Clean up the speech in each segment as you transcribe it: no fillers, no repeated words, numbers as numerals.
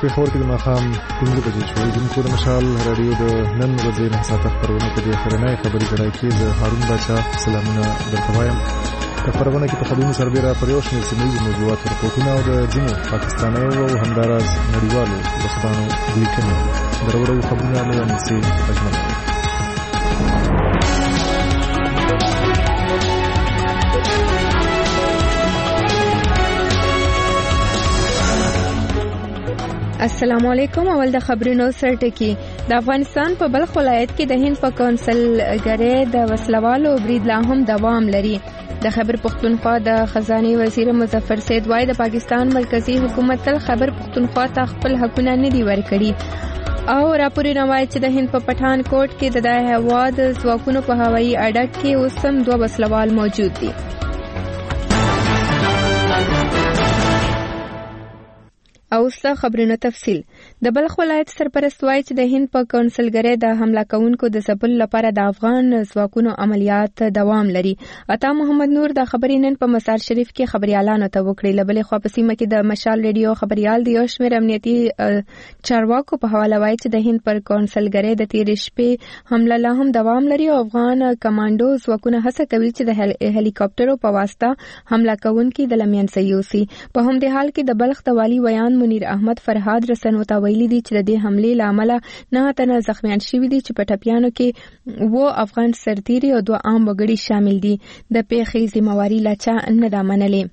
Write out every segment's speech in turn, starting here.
پېښور کې د ماښام 5 بجې شوې. د مشال رادیو د نن ورځې نه ساعته خبرونه په دې اخرنۍ خبري کړای کې د هارون باچا سلامونه درته وایم. په خبرونه کې په خبرونو سربېره پر یو شمېر سیمه ییزو موضوعاتو رپورټونه او د ځینو پاکستانیو او همداراز نړیوالو رسنیو لیکنې درورو خبرونه له انسي اجمل. السلام علیکم. اول د خبرونو سرټکی. د افغانستان په بلخ ولایت کې د هند په کونسلګری د وسلوالو برید لا هم دوام لري. د خیبر پختونخوا د خزانه وزیر مظفر سید وای د پاکستان مرکزی حکومت تل خیبر پختونخوا ته خپل حقونه نه دی ورکړي او راپورونه وایي چې د هند په پټان کوټ کې د هوا د ځواکونو په هوایي اډه کې اوس هم 2 وسلوال موجود دي. او څه خبرونه تفصیل. د بلخ ولایت سرپرست وایي چې د هند په کونسلګری د حمله کوونکو د ځپلو لپاره د افغان ځواکونو عملیات دوام لري. عطا محمد نور د خبرې نن په مسار شریف کې خبريالانو ته وکړي. لبلې خو په سیمه کې د مشال ریډیو خبريال د یو شمېر امنیتي چارواکو په حواله وایي چې د هند پر کونسلګری د تیر شپې حمله لا هم دوام لري او افغان کمانډو ځواکونه هڅه کوي چې د هلیکاپټرو په واسطه حمله کوونکي د لمنځه یوسي. په همدې حال کې د بلخ د والی ویان منیر احمد فرهاد رسنو ته ویلي دي چې د دې حملې لامل نه تنه زخمیان شوي دي چې په ټپیانو کې و افغان سرتیري او 2 عام وګړي شامل دي. د پیښې ذمہواری لا چا نه دا منلې.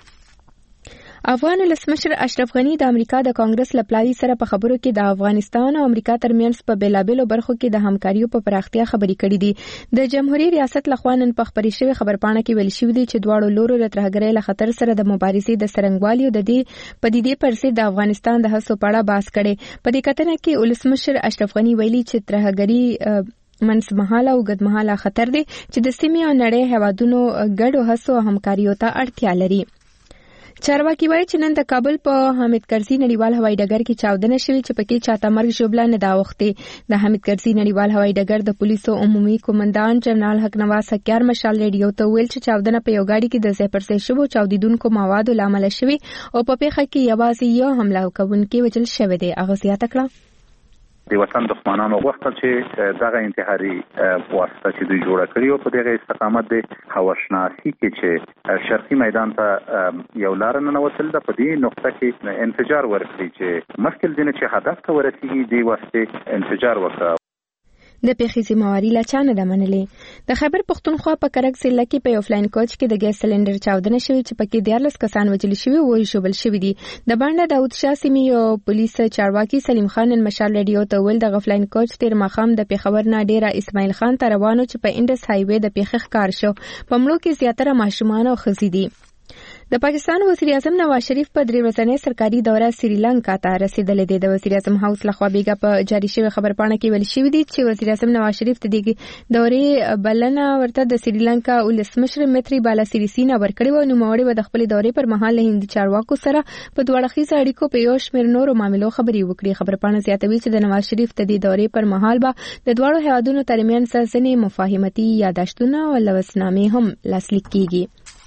افغان ولسمشر اشرف غنی د امریکا د کانګرس لپلاري سره په خبرو کې د افغانستان او امریکا ترمنځ په بیلابېلو برخو کې د همکاریو په پراختیا خبرې کړې دي. د جمهوریت ریاست لخوا نن په خبري شوی خبرپاڼه کې ویل شوی دی چې دواړو لورو د ترهګرۍ له خطر سره د مبارزې د سرنګوالي او د دې پدیدې پر ضد د افغانستان د هڅو په اړه بحث کړي. په دې کتنه کې ولسمشر اشرف غنی ویلي چې ترهګرۍ منځمهاله او ګډمهاله خطر دی چې د سیمې او نړۍ هیوادونو ګډو هڅو او همکاریو ته اړتیا لري. چارواکي وایي چې نن د کابل په حامد کرزي نړیوال هوایي ډګر کې چاودنه شوې چې پکې چاته مرګ ژوبله نه دا وختي. د حامد کرزي نړیوال هوایي ډګر د پولیسو عمومي قومندان جنرال حق نواز حکیار مشال ریډیو ته ویل چې چاودنه په یو گاډي کې د ځای پر ځای شوو چاودیدونکو موادو لامل شوې او په پیښه کې یوازې یو حمله کوونکی وژل شوی دی. هغه زیاته کړه د وطن دښمنانو غوښتل چې دغه انتحاري واسطه چې دوی جوړه کړې او په دغه استقامت د هواشناسي کې چې شرقي میدان ته یو لار نه نوتل د په دې نقطه کې انفجار ورکړي چې مشکل دي چې هدف ته ورسیږي دی واسطه انفجار وکړي. د پیښې ذمہواری لا چا نه ده منلې. د خیبر پختونخوا په کرک ضلع کې په یو فلاین کوچ کې د ګیس سلندر چاودنه شوې چې پکې 14 کسان وژل شوي او ژوبل شوي دي. د باندې داود شاه سیمې او پولیس چارواکي سلیم خان مشال ریډیو ته ویل د غفلاین کوچ تیر مخام د پیښور نه ډیره اسماعیل خان ته روانو چې په انډس هایوي د پیښې ښکار شو. په مړو کې زیاتره ماشومان او ښځې دي. د پاکستان وزیر اعظم نواز شریف په 3 ورځنۍ سرکاري دوره سریلانکا ته رسیدلې ده. د وزیر اعظم هاوس لخوا بیګه په جاری شوی خبرپاڼه کې ویل شوی دی چې وزیر اعظم نواز شریف ته د دورې بلنه ورته د سریلانکا ولسمشر متری بالا سریسینا ورکړی و. نو موړي د خپل دورې پر مهال له هندي چارواکو سره په دوړخیزه اړیکو په یو شمېر نورو معاملو خبرې وکړي. خبرپاڼه زیاتوي چې د نواز شریف ته د دورې پر مهال به د دواړو هیوادونو ترمنځ ځینې مفاهمتي یاداشتونه او لوثنامې هم لاسلیک کیږي.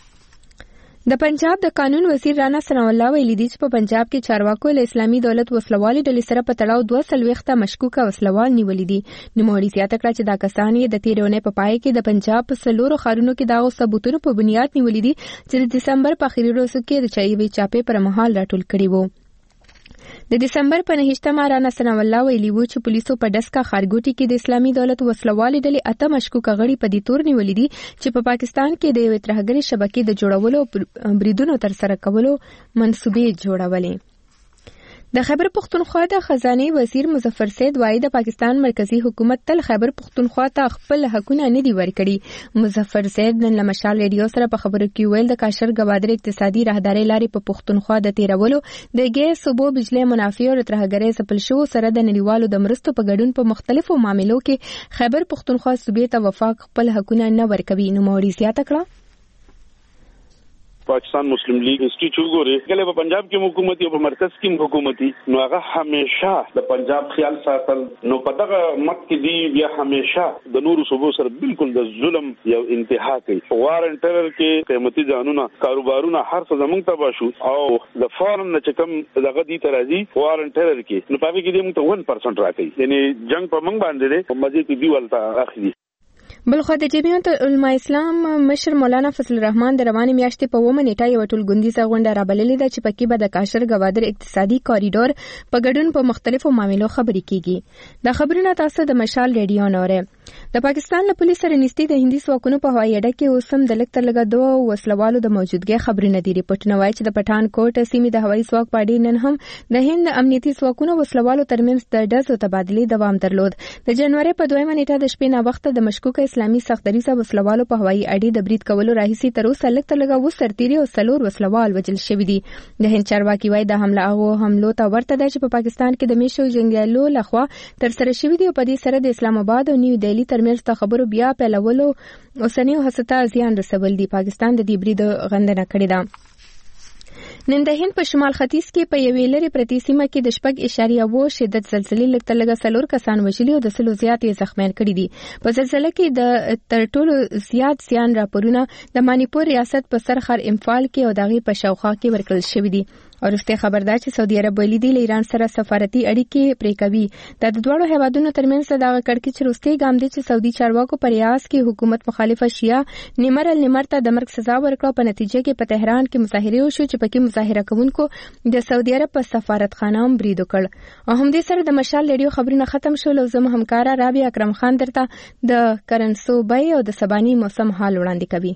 د پنجاب د قانون وزیر رانا ثناء الله ویلي دي چې په پنجاب کې چارواکو له اسلامي دولت وسلوالي ډلې سره په تړاو 240 مشکوکه وسلوال نیولې دي. نوموړي زیاته کړه چې دا کسان یې د تیرونې په پای کې د پنجاب په سلورو ښارونو کې دغه ثبوتونو په بنیاد نیولې دي چې د دسمبر په اخیری ورځو کې د چایوي چاپې پر مهال راټول کړي وو. د دسمبر په 9 رانا ثناء الله ویلي وو چې پولیسو په ډسکا خارګوټي کې د اسلامي دولت وسلوالي ډلې 8 مشکوکه غړي په دې تور نیولې دي چې په پاکستان کې د یوې ترهګرۍ شبکې د جوړولو بریدونو ترسره کولو منسوبې جوړولې. د خیبر پختونخوا د خزانه وزیر مظفر سید وای د پاکستان مرکزی حکومت تل خیبر پختونخوا ته خپل حقونه نه دی ورکړي. مظفر سید نن لمشال ریډیو سره په خبرو کې ویل د کاشر گوادر اقتصادي راهداري لارې په پختونخوا د تیرولو د ګیس صوبو بجلی منافع او ترهګرۍ سپل شو سره د نړیوالو د مرستو په ګډون په مختلفو معاملو کې خیبر پختونخوا صوبې ته وفاق خپل حقونه نه ورکوي. نو موړي زیاته کړه پاکستان مسلم لیگ هیستوري چوغوري کله په پنجاب کې حکومت او په مرکز کې حکومت نو هغه همیشه د پنجاب خیال ساتل نو په دغه مت کې دی بیا همیشه د نورو صوبو سره بالکل د ظلم یو انتها کوي وارن ټرر کې قیمتي ځانونه کاروبارونه هر څه زمونږ تبا شو او د فارن نه چکم دغه دي ترازی وارن ټرر کې نو پاره کې دې موږ ته 1% راکړي یعنی جنگ په موږ باندې دی مزید دی ولته اخلي بلخو د جمعیت علماء اسلام مشر مولانا فضل الرحمن د روانې میاشتې په 1 نیټه یو ټولګوندیزه غونډه رابللې ده چې پکې به د کاشر گوادر اقتصادي کوریډور په ګډون په مختلفو معاملو خبرې کیږي د خبرونو تاسو د مشال ریډیو نوره د پاکستان له پولیس سره نږدې د هندي ځواکونو په هوایي اډه کې اوس هم د لږ تر لږه 2 وسلوالو د موجودګۍ خبرونه دي ریپورټونه وایي چې د پټان کوټ سیمې د هوایي ځواک په اډې نن هم د هند امنیتي ځواکونو وسلوالو ترمنځ د ډزو تبادلې دوام درلود د جنوري په 2 نیټه د شپې نه وخت د مشکوک اسلامي سختدریځه وسلوالو په هوایي اډې د برید کولو راهیسي تر اوسه لږ تر لږه 2 سرتیري او 4 وسلوال وژل شوي دي د هند چارواکي وایي د حملو ته ورته ده چې په پاکستان کې د میشو جنگیالو لخوا تر سره شوي دي او په دې سره د اسلام آباد او نیو دهلی ترمنځ د خبرو بیا پیلولو اوسنیو هڅو زیان رسول دي پاکستان د دې برید غندنه کړې ده نن د هند په شمال ختیځ کې په یوې لرې پرتې سیمه کې د 4.2 شدت زلزلې لږ تر لږه 4 کسان وژلي او د 100 زیات یې زخمیان کړي دي په زلزلې کې د تر ټولو زیات زیان راپورونه د مانیپور ریاست په سرخر امفال کې او دغه په شاوخوا کې ورکړل شوې دي ورسته خبردار چې سعودي عرب ویلي دی له ایران سره سفارتي اړیکې پرې کوي د دوه هیوادونو ترمنځ دغه کړکېچ چې روسي ګام دي چې سعودي چارواکو پر ریاض کې حکومت مخالفه شیعه نیمر ته د مرګ سزا ورکړه په نتیجه کې په تهران کې مظاهره وشو چې پکې مظاهره کوونکو د سعودي عرب په سفارتخانه هم برید وکړ او هم دې سره د مشال ریډیو خبرونه ختم شول او زموږ همکار رابعه اکرم خان درته د کرنسو بای او د سبانی موسم حال وړاندې کوي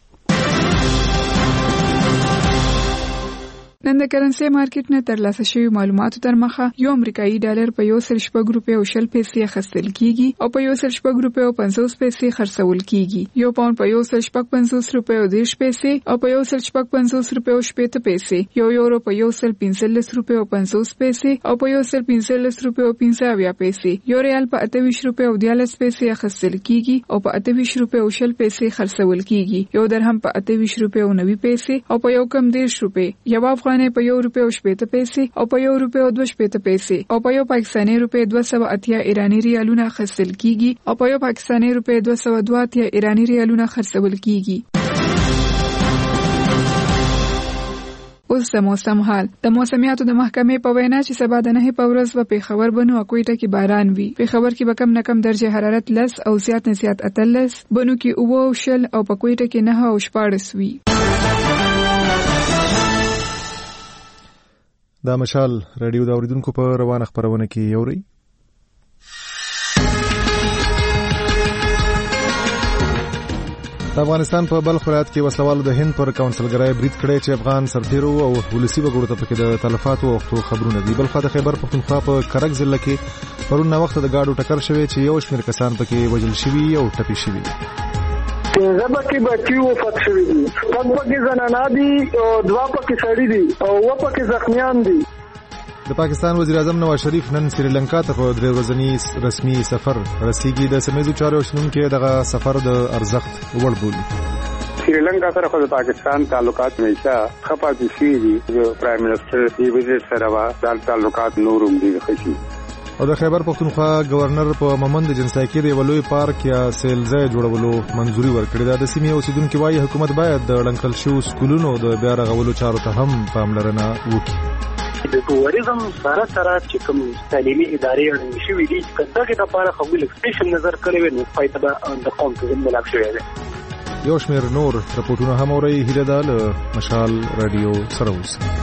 نن د کرنسي مارکیټ نه ترلاسه شوی معلوماتو تر مخه یو امریکایي ډالر په 1.4 روپیو او 0 پیسې اخیستل کیږي او په 1.4 روپیو او 50 پیسې خرڅول کیږي یو پاوند په 1.50 روپیو او 10 پیسې او په 1.50 روپیو او 70 پیسې یو یورو په 1.15 روپیو او 50 پیسې او په 1.15 روپیو او 50 پیسې یو ریال په 28 روپیو او 40 پیسې اخیستل کیږي او په 28 روپیو او 0 پیسې خرڅول کیږي یو درهم په 28 روپیو او 90 پیسې او په یو کم 10 روپیه یو افغان په 1 روپیه او 70 پیسې او په 1 روپیه او 2 پیسې او په یو پاکستاني روپیه 280 ایرانی ریالونه خرڅل کیږي او په یو پاکستاني روپیه 202 ایرانی ریالونه خرڅول کیږي اوس د موسم حال د موسمیاتو د محکمې په وینا چې سبا د 9 په ورځ په پیښور بنو او کوټه کې باران وي پیښور کې به کم نه کم درجه حرارت 10 او زیات نه زیات 13 بنو کې 9 او 10 او په کوټه کې 9 او 14 وي دا مشال رادیو دا اوریدونکو په روانه خبرونه کې یوري د افغانستان په بلخ ولایت کې وسلوالو د هند پر کونسلګرای برید کړی چې افغان سرتیرو او ولسی وګړو ته پکې د تلفاتو او خبرونه دي بلخ د خیبر پختونخوا په کرک ضلع کې پرون وخت د گاډو ټکر شوی چې یو شمېر کسان پکې وژل شوي او ټپي شوي زبکی بچی وفات شوی دي پکې زنانه دي او دوا پکې سړي دي او و پکې زخمیان دي د پاکستان وزیر اعظم نواز شریف نن سریلانکا ته په 3 ورځنی رسمي سفر رسیدي د سمیزو چارو شنونکو دغه سفر د ارزښت وړ بولي سریلانکا سره خو د پاکستان تعلقات همیشه خپاتې شي دي پرایم منسٹر دی وزیر سره د تعلقات نورم دي خشي او د خیبر پختونخوا گورنر په ممند جنسای کې د ولوي پارک یا سیلځای جوړولو منځوري ورکړې ده د سیمې اوسیدونکو وايي حکومت باید د لنکل شو سکولونو د بیا رغولو چارو ته هم پاملرنه وکړي د ټوریزم سره چې کوم تعلیمي ادارې اړین شوې دي کله د لپاره خپل سپیشل نظر کړی نو فائدہ د قوم ته ملک شوی دی یو شمېر نور رپورټونه هم اوري هیله ده له مشال رادیو سره اوسئ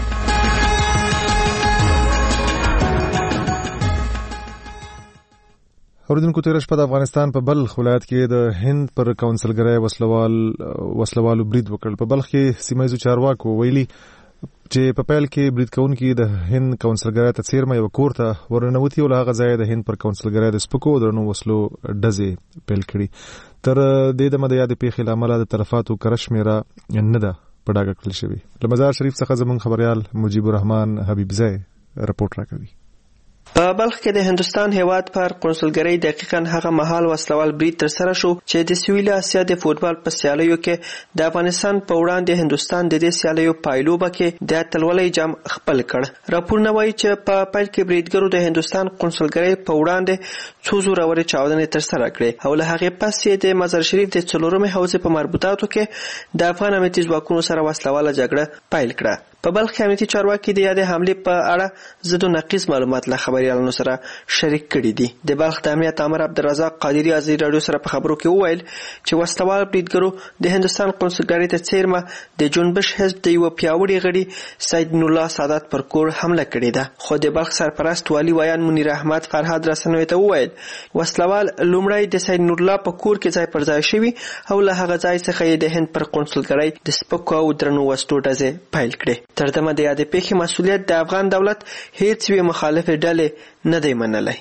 اوریدونکو تیر شپه د افغانستان په بلخ ولایت کې د هند پر کونسلګرای وسلوالو برید وکړ په بلخ کې سیمایي چارواکو ویلي چې په پیل کې برید کوونکي د هند کونسلګرای ته څیرمه یو کور ته ورننوتي او هغه ځای د هند پر کونسلګرای د سپکو درنو وسلو ډزې پیل کړي تر دې د مده یاد پیښې لامل د تلفاتو کرشمیره نه ده په ډاګه کړل شوی له مزار شریف څخه زموږ خبريال مجيب الرحمن حبیب زئی رپورټ راکوي په بلخ کې د هندستان هیواد پر قونسلګرۍ دقیقاً هغه مهال وسلوال برید ترسره شو چې د سویل اسیا د فوټبال په سیالیو کې د افغانستان په وړاندې هندستان د دې سیالیو پایلوبه کې د اتلولۍ جام خپل کړ. راپورونه وایي چې په پیل کې بریدګرو د هندستان قونسلګرۍ په وړاندې څو زورورې چاودنې ترسره کړې او له هغې پس یې د مزار شریف د څلورمې حوزې په مربوطاتو کې د افغان امنیتي ځواکونو سره وسلواله جګړه پیل کړه. په بلخ کې امنیتي چارواکي د یادې حملې په اړه ضد و نقیض معلومات له خبریالانو سره شریک کړي دي. د بلخ د امنیت امر عبدالرزاق قادری ازادي راډیو سره په خبرو کې وویل چې وسلوال بریدګرو د هندستان قونسلګرۍ ته څیرمه د جنبش حزب د یوه پیاوړي غړي سید نورالله سادات پر کور حمله کړې ده. خو د بلخ سرپرست والي ویان منیر احمد فرهاد رسنیو ته وویل وسلوال لومړی د سید نورالله په کور کې ځای پر ځای شوي او له هغه ځای څخه یې د هند پر قونسلګرۍ د سپکو او درنو وسلو ډزې پیل کړې. تر دمه د یادې پیښې مسؤلیت د افغان دولت هیڅ یوې مخالفې ډلې نه دی منلی.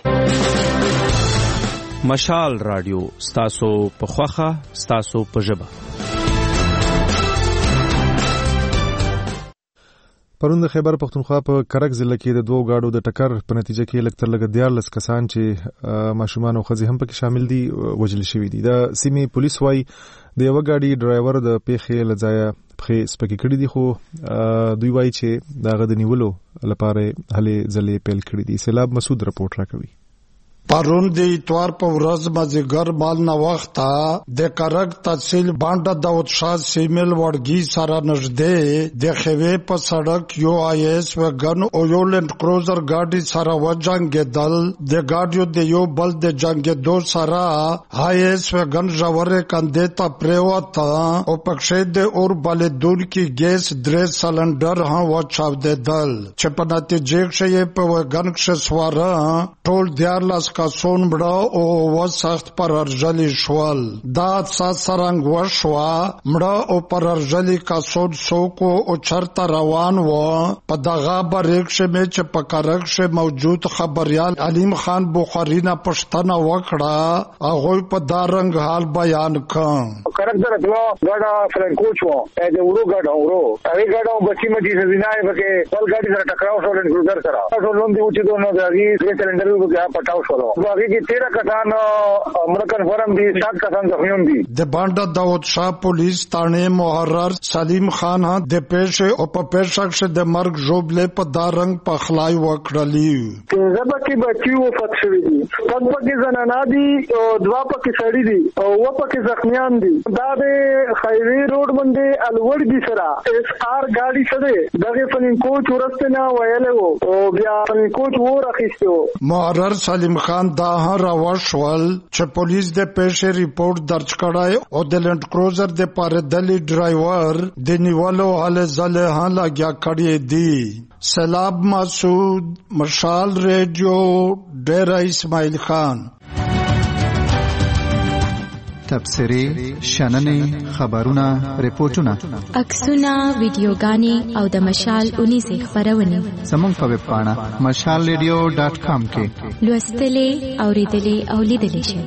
مشال راډیو ستاسو په خوښه ستاسو په ژبه. پرون د خیبر پختونخوا په کرک ضلع کې د دوو گاډو د ټکر په نتیجه کې لږ تر لږه 14 کسان چې ماشومان او ښځې هم پکې شامل دي وژل شوي دي. د سیمې پولیس وايي د یوه ګاډي ډرایور د پیښې له ځایه پښې سپکې کړي دي خو دوی وايي چې د هغه د نیولو لپاره هلې ځلې پیل کړي دي. سیلاب مسعود رپورټ راکوي. پرون د اتوار په ورځ مازیګر مال نه وخته د کرک تحصیل بانډه داود شاه سیمل وړګي سره نږدې د خوي په سړک یو آیس وګن او یو لند کروزر ګاډي سره وجنګېدل. د ګاډیو د یو بل د جنګېدو سره آیس وګن ژورې کندې ته پریوته او پکښې د اور بلېدونکي ګیس 3 سلنډر هم وچاودېدل چې په نتیجه کې په وګن کې سواره ټول 14 کسان مړه او وسخت پر ارجلی شول. دا سرنګ وشوا مړه او پر ارجلی کسان سوکو او چرته روان و. په دغه بریک شمه چې په کرک شه موجود خبريال علیم خان بخاری نه پښتنه وکړه هغه په دارنګ حال بیان کړ. کرک درته غاډا فرانکو چو د ورو غاډا ورو هغه غاډا بچی مچی سزینای وکي بل ګاډي سره ټکراو شو لن ګذر سره ټول دی چې دوه غاډي سلندر وګیا پټاو شو. باقي کې 13 کسان امر کنفرم دي 7 کسان زخمیون دي. د باندې داود شاه پولیس تانه محرر سلیم خان د پېښې او په پېښه کې د مرګ جوړلې په دارنګ په خلای وکړلی. زبکه بچي و فتشوي دي پکې زنانا دي او دوا پکې سړی دي او و پکې زخمیان دي. دا د خیری روډ باندې الوړ دي سره اس آر ګاډي سره دغه فنین کوچ ورسته نه ویلو او بیا فنین کوچ و راخیستو. محرر سلیم خان دا راوښول چې پولیس د پیښې ریپورت درج کړای او د لند کروزر د پاردلی ډرایور د نیولو حل زله ها لګیا کړی دی. سلام مسعود مشال ریډیو ډیر اسماعیل خان. تبصرې شننې خبرونه ریپورتونه عکسونه ویډیوګانې او د مشال 19 خبرونه زموږ په ویب پاڼه mashalradio.com کې لوستلې اوریدلې او لیدلې شئ.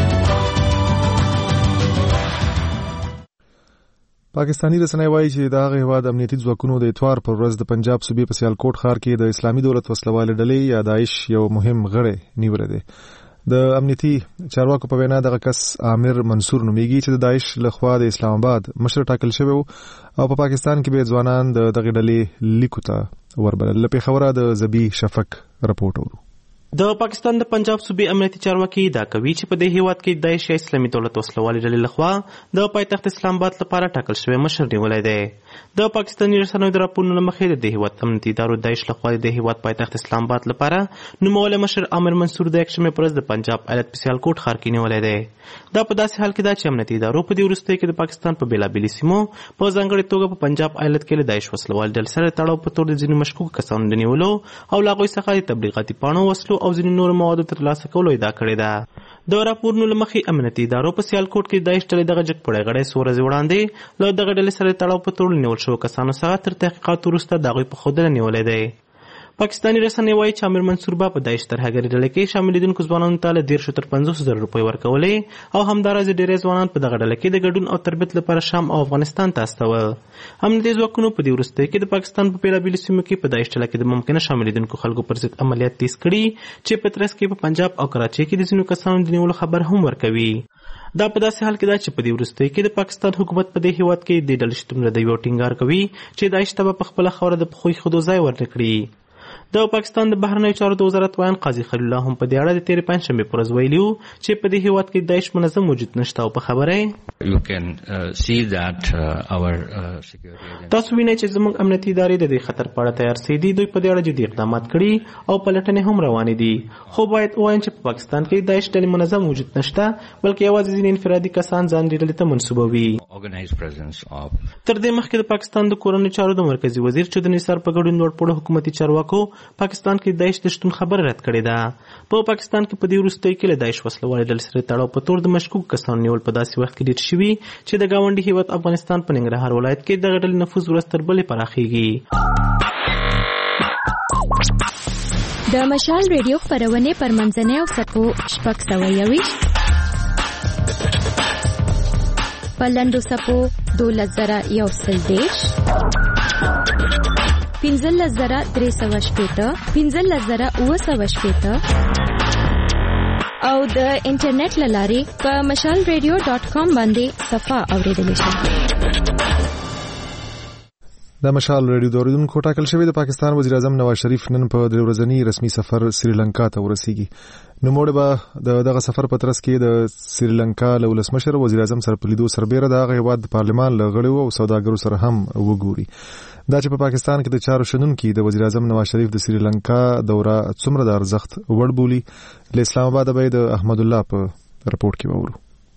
پاکستانی رسنۍ وایي چې د هغه هیواد امنیتي ځواکونو د اتوار پر ورځ د پنجاب صوبې په سیالکوټ ښار کې د اسلامي دولت وسلوالې ډلې یا داعش یو مهم غړی نیولی دی. د امنیتي چارواکو په وینا دغه کس عامر منصور نومیږي چې د داعش لخوا د اسلام آباد مشر ټاکل شوی او په پاکستان کې به ځوانان د دغه ډلې لیکو ته وربلل. له پېښوره د زبی شفق رپورټ ورو. د پاکستان د پنجاب صوبې امنیتي چارواکي دا کوي چې په دې هیواد کې داعش یا اسلامي دولت وسلوالې ډلې لخوا د پایتخت اسلام آباد لپاره ټاکل شوی مشر نیولی دی. د پاکستاني رسنیو د راپورونو له مخې د دې هیواد امنیتي ادارو داعش لخوا د هیواد پایتخت اسلام آباد لپاره نومولی مشر عامر منصور د یکشنبې پر ورځ د پنجاب ایالت په سیالکوټ ښار کې نیولی دی. دا په داسې حال کې ده چې امنیتي ادارو په دې وروستیو کې د پاکستان په بېلابېلو سیمو په ځانګړې توګه په پنجاب ایالت کې له داعش وسلوالې ډلې سره تړاو په تور د ځینو مشکوکو کسانو د نیولو او له هغوی څخه د تبلیغاتي پاڼو وسلو او ځینو نورو موادو ترلاسه کولو ادعا کړې ده. د راپورونو له مخې امنیتي ادارو په سیالکوټ کې داعش ډلې دغه جګپړی غړی څو ورځې وړاندې له دغه ډلې سره تړاو په تړلو نیول شوو کسانو څخه تر تحقیقاتو وروسته د هغوی په ښودنه نیولی دی. پاکستاني رسنۍ وایي چې امیر منصور به په داعش ترهګرۍ ډله کې شاملېدونکو ځوانانو ته له 10 تر 50,000 روپۍ ورکولې او همداراز ډېری ځوانان په دغه ډله کې د ګډون او تربیت لپاره شام او افغانستان ته استول. امنیتي ځواکونو په دې وروستیو کې د پاکستان په بېلابېلو سیمو کې په داعش ډله کې د ممکنه شاملېدونکو خلکو پر ضد عملیات تیز کړي چې په ترڅ کې په پنجاب او کراچۍ کې د ځینو کسانو د نیولو خبر هم ورکوي. دا په داسې حال کې ده چې په دې وروستیو کې د پاکستان حکومت په دې هیواد کې د ډلې شتون له یو ټینګار کوي چې داعش ته به په خپله خاوره د پښو ایښودو ځای ورنکړي. د پاکستان د بهرنیو چارو د وزارت وایي قاضي خلیل الله هم په دې اړه د تېرې پنجشنبې په ورځ ویلي وو چې په دې هیواد کې داعش منظم وجود نشته او په خبره تاسو وینئ چې زموږ امنیتي ادارې د دې خطر په اړه تیار سوي دي. دوی په دې اړه جدي اقدامات کړي او پلټنې هم روانې دي. خو باید ووایم چې په پاکستان کې داعش ډلې منظم وجود نشته بلکې یوازې ځینې انفرادي کسان ځان دې ډلې ته منسوبوي. تر دې مخکې د پاکستان د کورنیو چارو د مرکزي وزیر چودھری نثار په ګډون لوړپوړو حکومتي چارواکو پاکستان کې داعش د شتون خبره رد کړې ده. په پاکستان کې په دې وروستیو کې له داعش وسلوالې ډلې سره تړاو په تور د مشکوک کسانو نیول په داسې وخت کې ډېر شوي چې د ګاونډي هیواد افغانستان په ننګرهار ولایت کې دغه ډلې نفوذ ورځ تر بلې پراخېږي. د مشال ریډیو خپرونې پر منځنۍ او سپو 621 په لنډو سپو 12,130 15,380 15,980 او د انټرنیټ له لارې په mashalradio.com باندې صفحه اوریدلی شئ. د مشال ریډیو د اوریدونکو ټاکل شوی د پاکستان وزیر اعظم نواز شریف نن په 3 ورځنی رسمي سفر سریلانکا ته ورسیږي. نوموړی به دغه سفر په ترڅ کې د سریلانکا له ولسمشر وزیر اعظم سره په لیدو سربېره د هغه هیواد د پارلمان له غړو او سوداګرو سره هم وګوري. دا چې په پاکستان کې د چارو شنونکي د وزیر اعظم نواز شریف د سریلانکا دوره څومره د ارزښت وړ بولي له اسلام آباد به د احمد الله په رپورټ کې وورو.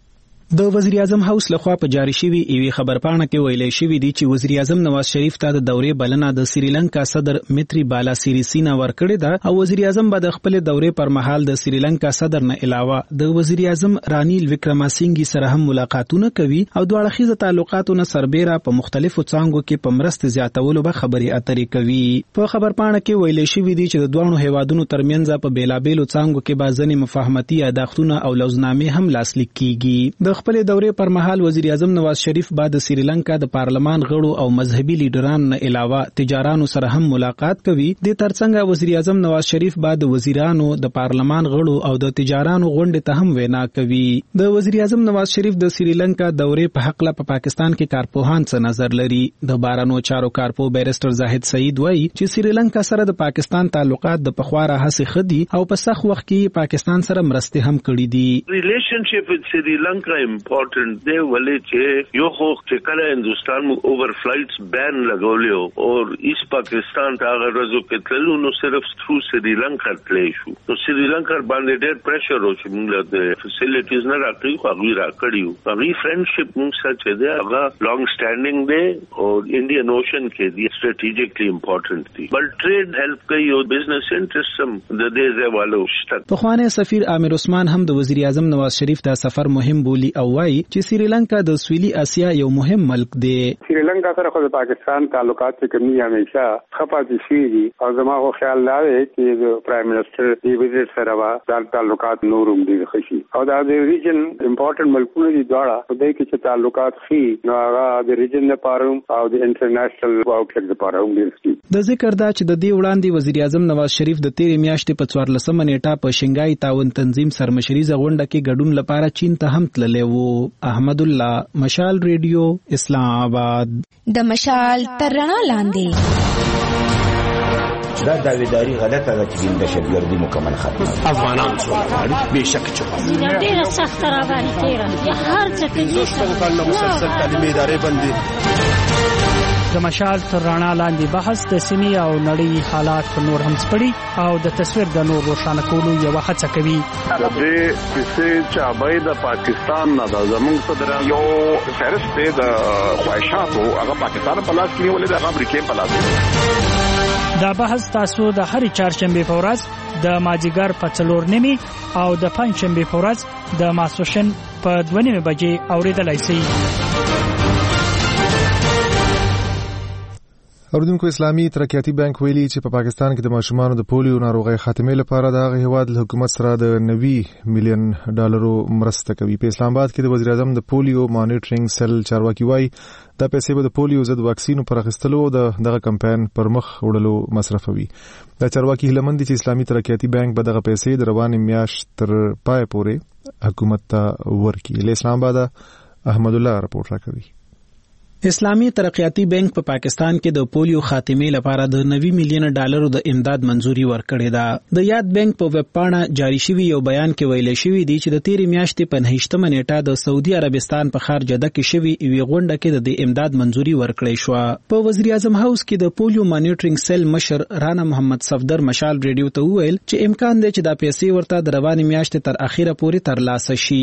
د وزیر اعظم هاوس لخوا په جاری شوی ایوي خبرپاڼه کې ویلي شوی دی چې وزیر اعظم نواز شریف ته د دورې بلنه د سریلانکا صدر متری بالا سیریسینا ورکړې ده او وزیر اعظم به د خپل دورې پر مهال د سریلانکا صدر نه علاوه د وزیر اعظم رانیل وکرماسینګي سره هم ملاقاتونه کوي او دوه اړخیزه تعلقاتونه سربېره په مختلفو څانګو کې په مرسته زیاتولو به خبرې اترې کوي. په خبرپاڼه کې ویلي شوی دی چې د دوه هیوادونو ترمنځ په بیلابېلو څانګو کې به ځنې مفاهمتي یاداښتونه او لوزنامې هم لاسلیک کیږي. د خپل دورې پر مهال وزیر اعظم نواز شریف بعد سریلانکا د پارلمان غړو او مذهبي لیډرانو نه علاوه تجارانو سره هم ملاقات کوي. د ترڅنګ وزیر اعظم نواز شریف بعد وزیرانو د پارلمان غړو او د تجارانو غونډې ته هم وینا کوي. د وزیر اعظم نواز شریف د سریلانکا دورې په حق له پاکستان کې کارپوهان څه نظر لري. د بارانو چارو کارپو بیرسټر زاهد سعید وایي چې سریلانکا سره د پاکستان تعلقات د پخواره هڅې خدي او په سخت وخت کې پاکستان سره مرستې هم کړې دي. ریلیشنشپ وذ سریلانکا امپورټنٹ دی ولې چې یو خو چې کله هندستان مو اوور فلایټس بین لګولیو او ایس پاکستان ته هغه ورځو کې تللو نو صرف ثرو سریلانکا تللی شو. نو سریلانکا باندې ډېر پریشر و چې موږ د فیسیلیټیز نه راکړي خو هغوی راکړي وو. هغوی فرینډشپ موږ سره چې دی هغه لانګ سټینډینګ دی او انډین اوشن کې دی سټریټیجیکلی امپورټنٹ دی. بل ټریډ هیلپ کوي او بزنس انټرست هم د دې ځای والو شته. پخوانی سفیر عامر عثمان هم د وزیر اعظم نواز شریف دا سفر مهم بولی او وايي چې سریلانکا د سویلي اسیا یو مهم ملک دی. سریلانکا سره خو د پاکستان تعلقات چې کمی همیشه خپاتې شي او زما خو خیال دی چې د پرایم منسٹر دی وزیر سره وا د تعلقات نورم دي خشي او د ریجن امپورټنٹ ملکونو دي دواړه په دې کې چې تعلقات خي نو هغه د ریجن لپاره او د انټرنیشنل واوټلټ لپاره هم دي. د ذکر دا چې د دې وړاندې وزیر اعظم نواز شریف د تیرې میاشتې په 14 نیټه په شنګای تعاون تنظیم سرمشریزه غونډه کې ګډون لپاره چین ته هم تللی وو. احمد الله، مشال ریډیو، اسلام آباد. د مشال تر رڼا لاندې دا داویداری غلطه ده چې دهشتګردي مکمل ختمه افغانان سوالګر بهشکه چوپه ډېر سخت راغلی تیرا یا هر څه کې مسلسل تعلیمي ادارې بندي. د مشال تر رڼا لاندې بحث د سیمې او نړۍ حالات نور هم سپړي او د تصویر د نور روښانه کولو یو هڅه کوي. د دې کیسې چې د پاکستان نه د زموږ صدر یو فهرست د خواهشاتو هغه پاکستان په لاس کې نیولې د امریکا په لاس. دا بحث تاسو د هرې چهارشنبې په ورځ د مازیګر په 4:30 او د پنځشنبې په ورځ د ماسپښین په 2:30 بجې اوریدلای شئ. اوردونکو اسلامي ترقیاتي بانک ویلي چې په پاکستان کې د ماشومانو د پولیو ناروغۍ خاتمې لپاره د هغه هیواد له حکومت سره د $90 ملیون مرسته کوي. په اسلام آباد کې د وزیر اعظم د پولیو مانیټرینګ سیل چارواکي وایي دا پیسې به د پولیو ضد واکسینو پر اخیستلو او دغه کمپاین پر مخ وړلو مصرفوي. دا چارواکي هیله مند دي چې اسلامي ترقیاتي بانک به دغه پیسې د روانې میاشت تر پای پورې حکومت ته ورکړي. له اسلام آباد احمد الله راپورټ راکوي. اسلامي ترقیاتي بانک په پاکستان کې د پولیو خاتمې لپاره د $90 ملیون د امداد منزوري ورکړې ده. د یاد بانک په ویب پاڼه جاری شوی یو بیان کې ویل شوی دی چې د تیرې میاشتې په 9 نیټه د سعودي عربستان په ښار جده کې شوی یوې غونډه کې د امداد منزوري ورکړې شو. په وزیر اعظم هاوس کې د پولیو مانیټرینګ سیل مشر رانا محمد صفدر مشال ریډیو ته وویل چې امکان دی چې دا پیسې ورته د روانې میاشتې تر اخیره پورې ترلاسه شي.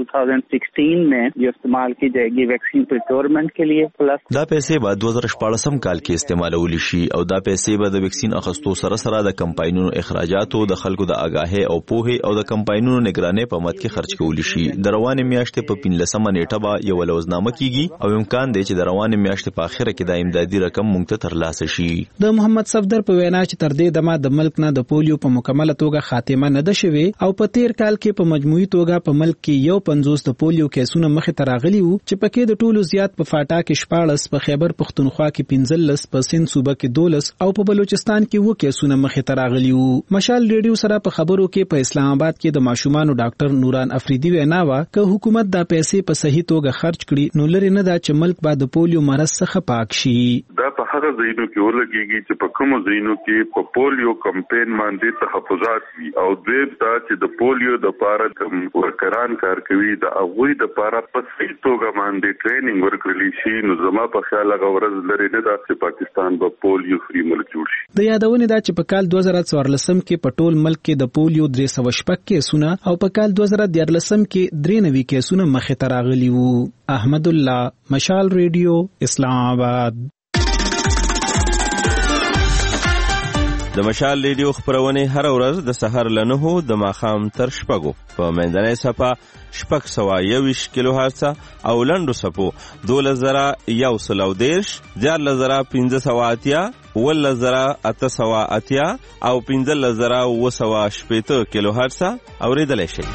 2016 में ये इस्तेमाल की जाएगी वैक्सीन प्रोक्योरमेंट के लिए. دا پیسې به 2014 کال کې استعمالول شي او دا پیسې به د ویکسین اخستو سره سره د کمپاینونو اخراجاتو د خلکو د آگاهي او پوهه او د کمپاینونو نگرانۍ په مد کې خرج کول شي. د روانې میاشتې په 15 نیټه به یو لوزنامه کیږي او امکان دی چې د روانې میاشتې په اخره کې د امدادي رقم مونږ ته ترلاسه شي. د محمد صفدر په وینا چې تر دې دمه د ملک نه د پولیو په مکمله توګه خاتمه نه ده شوې او په تیر کال کې په مجموعي توګه په ملک کې 50 د پولیو کیسونه مخې ته راغلي وو چې پکې د ټولو زیات په فاټا کې 14 په خیبر پختونخوا کې 15 په سند صوبه کې 12 او په بلوچستان کې 2 کیسونه مخې ته راغلي وو. مشال ریډیو سره په خبرو کې په اسلام آباد کې د ماشومانو ډاکټر نوران افریدي وینا وا ک حکومت دا پیسې په صحیح توګه خرج کړي نو لري نه دا چې ملک به د پولیو مرض څخه پاک شي. دا په هغه ځایونو کې ولګيږي چې په کومو ځایونو کې په پولیو کمپاین باندې تحفظات وي او دوی دا چې د پولیو د لپاره د ورکران کار کوي د هغوی د لپاره په صحیح توګه باندې ټریننګ ورکړل شي. نو زما په خیال هغه ورځ لري نه دا چې پاکستان به پولیو فری ملک جوړ شي. د یادونه دا چې په کال 2014 کې په ټول ملک کې د پولیو 316 کیسونه او په کال 2013 کې 93 کیسونه مخې ته راغلي وو. احمد الله، مشال ریډیو، اسلام آباد. د مشال ریډیو خبرونه هر ورځ د سحر له 9 د ماښام تر 6 په منځنۍ صفه 621 کیلو هرتز او لنډو صفو 2110 14580 11880 او 15980 کیلو هرتز اوریدلای شي.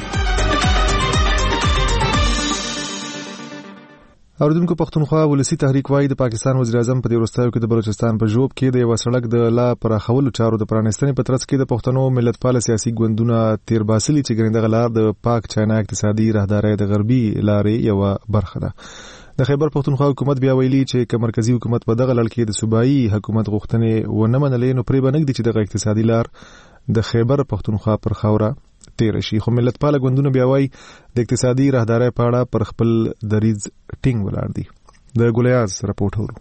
اوردونکو پښتونخوا ولسی تحریک وایي د پاکستان وزیر اعظم په دې وروستیو کې د بلوچستان په ژوب کې د یو سړک د لا پراخولو چارو د پرانستنې په ترڅ کې د پښتنو ملتپال سیاسي ګوندونو تیر باسلي چې ګرځنده غلار د پاک چاینا اقتصادي راهداري د غربي لارې یو برخه ده. د خیبر پښتونخوا حکومت بیا ویلي چې که مرکزی حکومت په دغه لړ کې د صوبایي حکومت غوښتنې ونه منلې نو پرې باندې چې دغه اقتصادي لار د خیبر پښتونخوا پر خاوره تیر شي. خو ملتپال ګوندونه بیا وایي د اقتصادي راهداري په اړه پر خپل دریځ ټینګ ولاړ دي. د ګولیاز راپورټ ورو.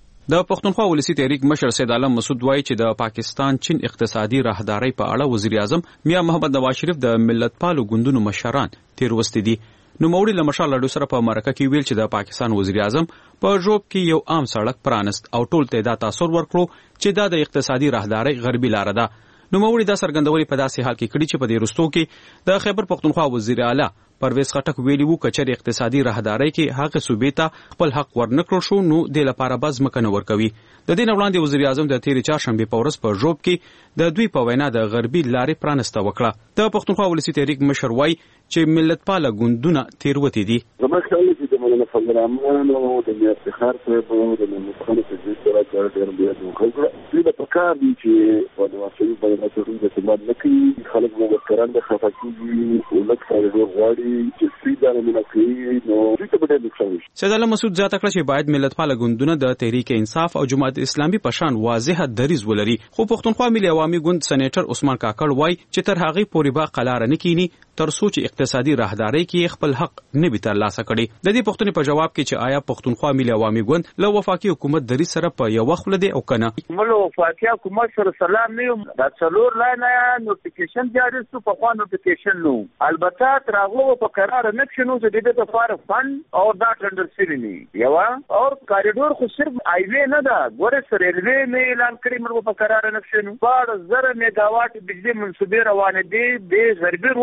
د پښتونخوا ولسی تحریک مشر سید عالم مسعود وایي چې د پاکستان چین اقتصادي راهداري په اړه وزیر اعظم میا محمد نواز شریف د ملتپال ګوندونو مشران تیر وستي دي. نو موړي لمشال لړو سره په مرکه کې ویل چې د پاکستان وزیر اعظم په ژوب کې یو عام سړک پرانست او ټول ته دا تاثیر ورکړو چې دا د اقتصادي راهداري غربي لار ده. نو موړي دا سرګندوري په داسې حال کې کړي چې په دې رستو کې د خیبر پښتونخوا وزیر اعلی پرویز خټک ویلي وو کچې اقتصادي راهداري کې هغه صوبې ته خپل حق ورنکړو شو نو د لپاره باز مکنه ورکوي. د دې وړاندې وزیر اعظم د تیر چهارشنبه په ورځ په ژوب کې د دوی په وینا د غربي لارې پرانسته وکړه. د پښتونخوا ولسی تحریک مشر وای چې ملتپال ګوندونه تیروتی دي. زما خیال دی چې مولانا فضل الرحمن او د افتخار صاحب او د مصطفی تجدید سره کار ډیر بیا وکړه. دوی په کار دي چې په واسطه په دغه د اعتماد نکړي خلک مو ورکران د خفقي او لکه ډېر غواړي چې سیده نه کوي نو دوی ته به نقصان وشي. سید علي مسعود زیاته کړه چې باید ملتپال ګوندونه د تحریک انصاف او جماعت اسلامي په شان واضح دریځ ولري. خو پښتونخوا ملي عوامي ګوند سېنیټر عثمان کاکړ وای چې تر هغه پورې با قلار نه کینی تر سوچ اقتصادي راهداري کې خپل حق نه به ترلاسه کړي. د دې پښتنې په جواب کې چې آیا پښتونخوا ملي عوامي ګوند له وفاقي حکومت دری سره په یو وخت لدی او کنه مله وفاقي حکومت سره سلام نه د څلور لاینه نوټیفیکیشن جاری شو په خوا نوټیفیکیشن نو البته تراغو په قرار نه شنو چې د دې لپاره فند او دا ټندر سری نه یو او کاریډور خو صرف هایوی نه ده ګوره ریلوی نه اعلان کړی مرغه په قرار نه شنو 12000 میگاواټ بجلی منسوبه روانه دي د غربي روډ باندې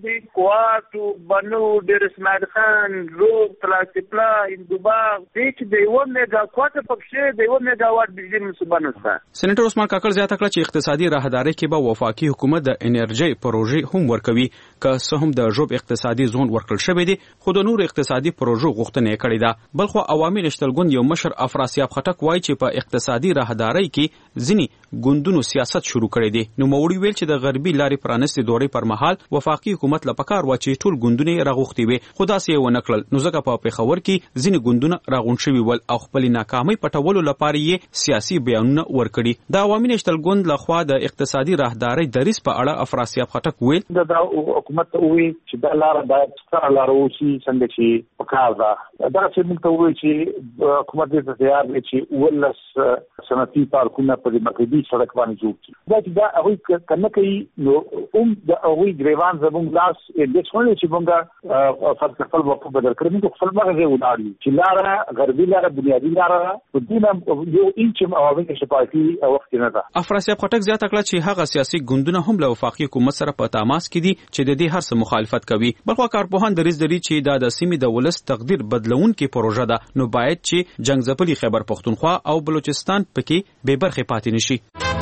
دي کواتو بنو ډیر اسماعیل خان روغ تلاسپلا اندوباغ دې چې د 1 میگا کوات پکې د 1 میگا واټ بجلی منصوبه نشته. سېنیټر عثمان کاکړ زیاته کړه چې اقتصادي راهداري کې به وفاقي حکومت د انرژي پروژې هم ورکوي که څه هم د ژوب اقتصادي زون ورکړل شوی دی خو د نور اقتصادي پروژو غوښتنه کړې ده. بلخو عوامي نشتل ګوند یو مشر افراسیاب خټک وایي چې په اقتصادي راهداري کې ځینی ګوندونو سیاست شروع کړی دی. نو موړي ویل چې د غربي لارې پرانستې دورې پر مهال وفاقي حکومت لپاره و چې ټول ګوندونه راغوښتي وي خو داسې یې ونه کړل. نو ځکه په پیښور کې ځینی ګوندونه راغونډ شوي ول او خپل ناکامۍ پټولو لپاره یې سیاسي بیانونه ورکړي. د عوامي نشتل ګوند لخوا د اقتصادي راهداري دریس په اړه افراسیاب خټک ویل د حکومت وی چې د لار باید ستاره لار وشي څنګه چې پکار ده. دا چې موږ ته وی چې حکومت دې تیار دی چې ولس صنعتي پارکونه په مرکزي سړک باندې جوړ کړي. دا هغه کنه کوي نو د هغه ګریوان زموږ لاس د څونه چې موږ فلسفه په بدل کړی موږ خپل مغزه ولاړو چې لار غربي لار بنیادی لار په دې یو انچ عوامي شفافي وخت نه ده. افراسیاب خټک زیاته کړه چې هغه سیاسي ګوندونه هم له وفاقي حکومت سره په تماس کې دي چې د دې هر څه مخالفت کوي. بلخو کارپوهان دریځ لري چې دا د سیمې د ولس تقدیر بدلون کې پروژه ده نو باید چې جنگ ځپلي خیبر پختونخوا او بلوچستان پکې بے برخې پاتې نشي.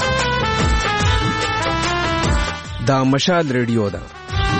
دا مشال ریډیو ده.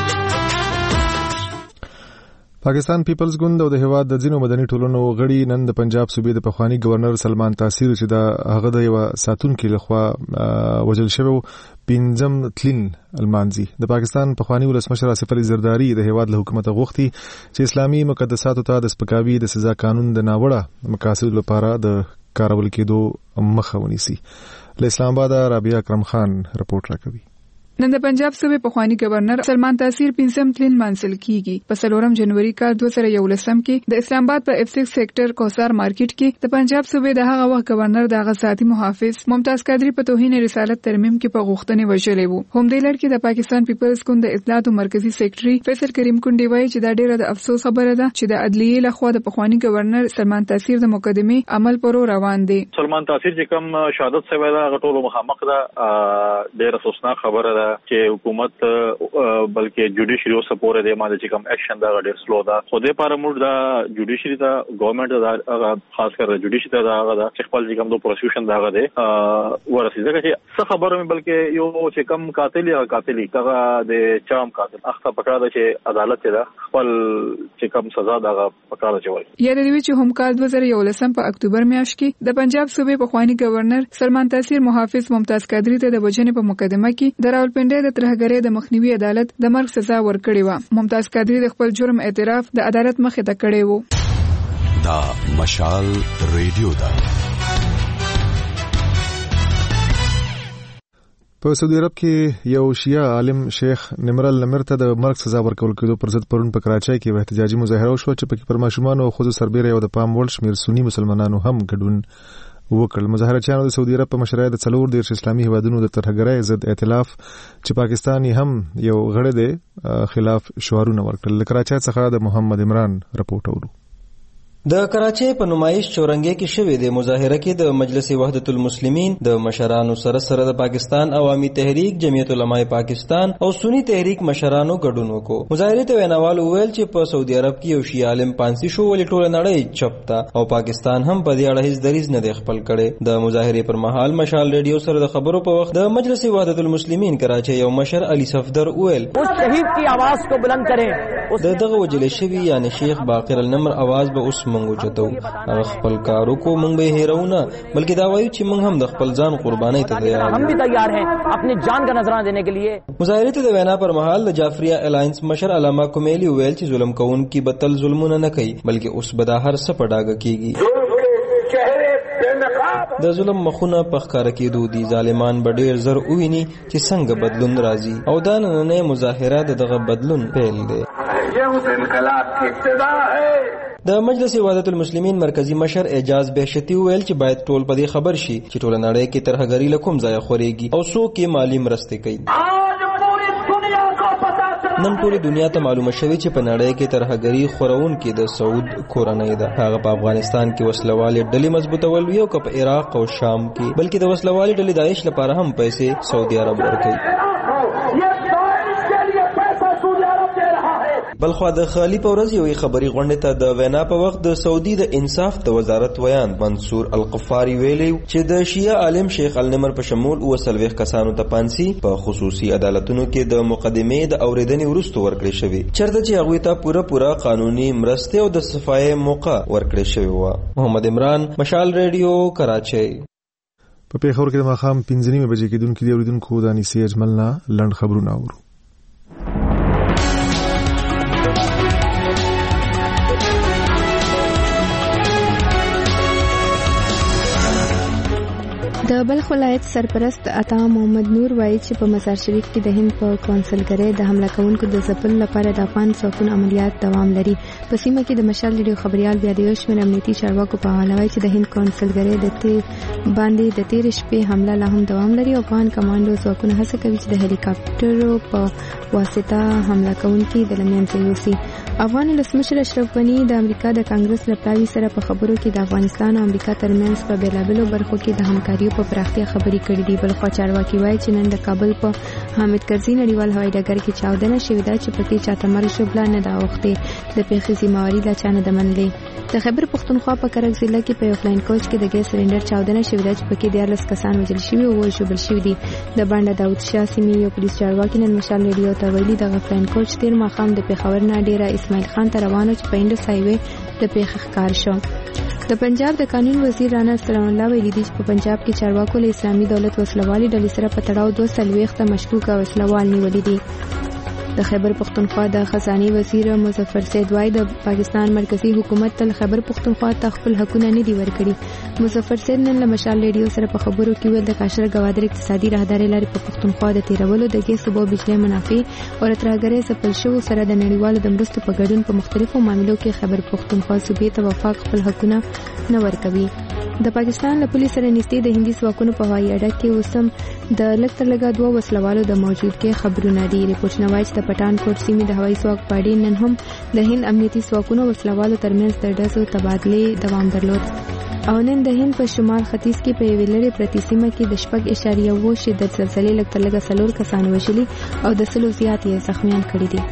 پاکستان پیپلز ګوند او د هیواد د ځینو مدني ټولنو غړي نن د پنجاب صوبې د پخوانی گورنر سلمان تاثیر چې د هغه د یو ساتونکو لخوا وژل شوی پنځم تلین المانزي د پاکستان پخوانی ولسمشر آصف علي زرداری د هیواد له حکومت غوښتي چې اسلامي مقدساتو ته د سپکاوي د سزا قانون د ناوړه مقاصد لپاره د کارول کېدو مخه ونیسي. له اسلام آباد رابعه اکرم خان رپورټ راکوي. نن د پنجاب صوبې پخوانی گورنر سلمان تاثیر پنځم تلین منسل کیږي. په 4 جنوري کال 2011 کې د اسلام آباد په F6 سېکټر کوثر مارکیټ کې د پنجاب صوبې د هغه وخت گورنر د هغه ساتي محافظ ممتاز قادری په توهین رسالت ترمیم کې په غوښتنې وژلې وو. هم د لړ کې د پاکستان پیپلز ګوند د اطلاعات مرکزی سېکټري فیصل کریم کونډي وایي چې دا ډیره د افسوس خبره ده چې د عدلیې لخوا د پخوانی گورنر سلمان تاثیر د مقدمه عمل پرو روان دي. سلمان تاثیر چې کوم شهادت شوی دا غټولو مخامخ ده ډیره افسوسناک خبره ده چې حکومت بلکې جوډیشری او سپورټ دی ماده چې کوم اکشن دا ډېر سلو دا خو دې لپاره موږ دا جوډیشری دا ګورنمنت دا خاص کر جوډیشری دا هغه چې خپل چې کوم د پروسیکیوشن دا هغه دی ورسېږي چې څه خبره مې بلکې یو چې کوم قاتل هغه د چام قاتل اخته پکړه چې عدالت دا خپل چې کوم سزا دا پکړه چوي. یاد دی چې هم کال 2011 په اکتوبر میاشت کې د پنجاب صوبې پخوانی گورنر سلمان تاثیر محافظ ممتاز قادری ته د وجنې په مقدمه کې د راولپنډۍ د ترهګرۍ د مخنیوي عدالت د مرګ سزا ورکړې و. ممتاز قادری د خپل جرم اعتراف د عدالت مخې ته کړی و. دا مشال ریډیو ده. په سعودي عرب کې یو شیعه عالم شیخ نمرل نمر ته د مرګ سزا ورکول کېدو پر ضد پرون په کراچۍ کې احتجاجي مظاهره وشوه چې پکې پر ماشومان او ښځو سربېره یو د پام وړ شمېر سني مسلمانانو هم ګډون وکړل. مظاهرچیانو د سعودي عرب په مشرۍ د 4 اسلامي هیوادونو د ترهګرۍ ضد ائتلاف چې پاکستان هم یو غړی دی خلاف شعارونه ورکړل. د کراچۍ څخه د محمد عمران رپورټ اورو. د کراچۍ په نمایش چورنګې کې شوې د مظاهره کې د مجلس وحدت المسلمین د مشرانو سره د پاکستان عوامي تحریک جمعیت علماء پاکستان او سنی تحریک مشرانو ګډون وکړو. مظاهره ته ویناوال ویل چې په سعودي عرب کې یو شیعه عالم پانسی شو ولې ټول نړۍ چپتا او پاکستان هم په دې اړه هیڅ دریځ نه دی خپل کړي. د مظاهره پر مهال مشال ریډیو سره د خبرو په وخت د مجلس وحدت المسلمین کراچۍ یو مشر علي صفدر ویل اس شهید کی आवाज کو بلند کریں. دغه وجل شوی یعنی شیخ باقر النمر आवाज به اوس منغو چتو هغه خپل کارو کو مونږ به هیرونه بلکې دا وایو چې مونږ هم د خپل ځان قربانۍ ته تیار هم بھی تیار ہیں اپنی جان کا نذرانہ دینے کے لیے. مظاهره ته د وینا پر مهال د جعفریه الاینس مشر علامه کومیلی ویل چې ظلم کوون کی بتل ظلمونه نه کوي بلکې اوس بدا هر څه پډاګه کیږي. د ظلم مخونه په ښکار کېدو دي ظالمان به ډېر زر وویني چې څنګه بدلون راځي او دا نننۍ مظاهره دغه بدلون پیل دی. د مجلس وحدت المسلمین مرکزی مشر اعجاز بهشتی ویل چې باید ټول په دې خبر شي چې ټول نړۍ کې ترهګری لکم ځای خوريږي او څوک یې مالی مرسته کوي. نن ټولې دنیا ته معلومه شوې چې په نړۍ کې ترهګری خورون کې د سعود کورنۍ ده. هغه په افغانستان کې وسلوالې ډلې مضبوطول وی او په عراق او شام کې بلکې د وسلوالې ډلې داعش لپاره هم پیسې سعودي عرب ورکوي. بلخو د خالی پورز یو خبري غونډه ته د وینا په وخت د سعودي د انصاف د وزارت ویان منصور القفاری ویلي چې د شیعه عالم شیخ النمر په شمول او سلويخ کسانو ته پانسي په خصوصي عدالتونو کې د مقدمې د اوریدنې وروسته ورکړې شوی چرته چې هغه ته پوره قانوني مرسته او د صفای موقع ورکړې شوی و. محمد عمران، مشال ریډیو، کراچۍ. په پیښور کې د ماښام 5:30 بجې کې دونکو دی اوریدونکو د انیسي اجمل نه لند خبرونه اورو. د بلخ ولایت سرپرست عطا محمد نور وایي چې په مزار شریف کې د هند په کونسلګرۍ د حمله کوونکو د ځپلو لپاره د افغان ځواکونو عملیات دوام لري. په سیمه کې د مشال ریډیو خبريال بیا د یو شمېر امنیتي چارواکو په حواله وایي چې د هند کونسلګرۍ د تیر شپې حمله لا هم دوام لري او افغان کمانډو ځواکونه هڅه کوي چې د هلیکاپټرو په واسطه حمله کوونکي د لمنځه یوسي. افغان ولسمشر اشرف غني د امریکا د کانګرس لپاره سره په خبرو کې د افغانستان او امریکا ترمنځ په بیلابلو برخو کې د همکارۍ په پراختیا خبرې کړې دي. بلخو چارواکي وایي چې نن د کابل په حامد کرزي نړیوال هوایي ډګر کې چاودنه شوې ده چې پکې چاته مرګ شوبله نه دا وخته د پیښې ذمہواری لا چانه د منلې. د خیبر پختونخوا په کرک ضلع کې په افلاین کوچ کې د ګیس سلندر چاودنه شوې ده چې پکې 14 کسان وژل شوي او وژل شوي دي. د باندې داود شاه سیمې یو پولیس چارواکي نن مشال ریډیو ته ویلي د افلاین کوچ تیر ماښام د پیښور نه ډیره اسماعیل خان ته روانو چې په انډس هایوي د پیښه ښکار شو. د پنجاب د قانون وزیر رانا سلام الله ویلي دی چې په پنجاب کې چارواکو له اسلامي دولت وسلوالي ډلې سره په تړاو 240 مشکوک وسلوال نیولي دي. د خیبر پختونخوا د خزانه وزیر مظفر سید وای د پاکستان مرکزی حکومت تل خیبر پختونخوا ته خپل حقونه نه دی ورکړي. مظفر سید نن له مشال ریډیو سره په خبرو کې ویل د کاشر گوادر اقتصادي راهداري لري په پختونخوا د تیرولو د ګیس او بجلی منافع او ترهګرۍ سپل شو سره د نړیوالو د مرستو په ګډون په مختلفو معاملو کې خیبر پختونخوا صوبې ته وفاق خپل حقونه نه ورکوي. د پاکستان له پولیس سره نږدې د هندي ځواکونو په هوایي اډه کې اوسم د لږ تر لږه 2 وسلوالو د موجودګۍ خبرونه دي. ریپورټونه وایي چې د پټان کوټ سیمې د هوایي ځواک په اډې نن هم د هند امنیتي ځواکونو وسلوالو ترمنځ د ډزو تبادلې دوام درلود او نن د هند په شمال ختیځ کې په یوې لرې پرتې سیمه کې د 4.8 شدت زلزلې لږ تر لږه 4 کسان وژلي او د 100 زیات یې زخمیان کړي دي.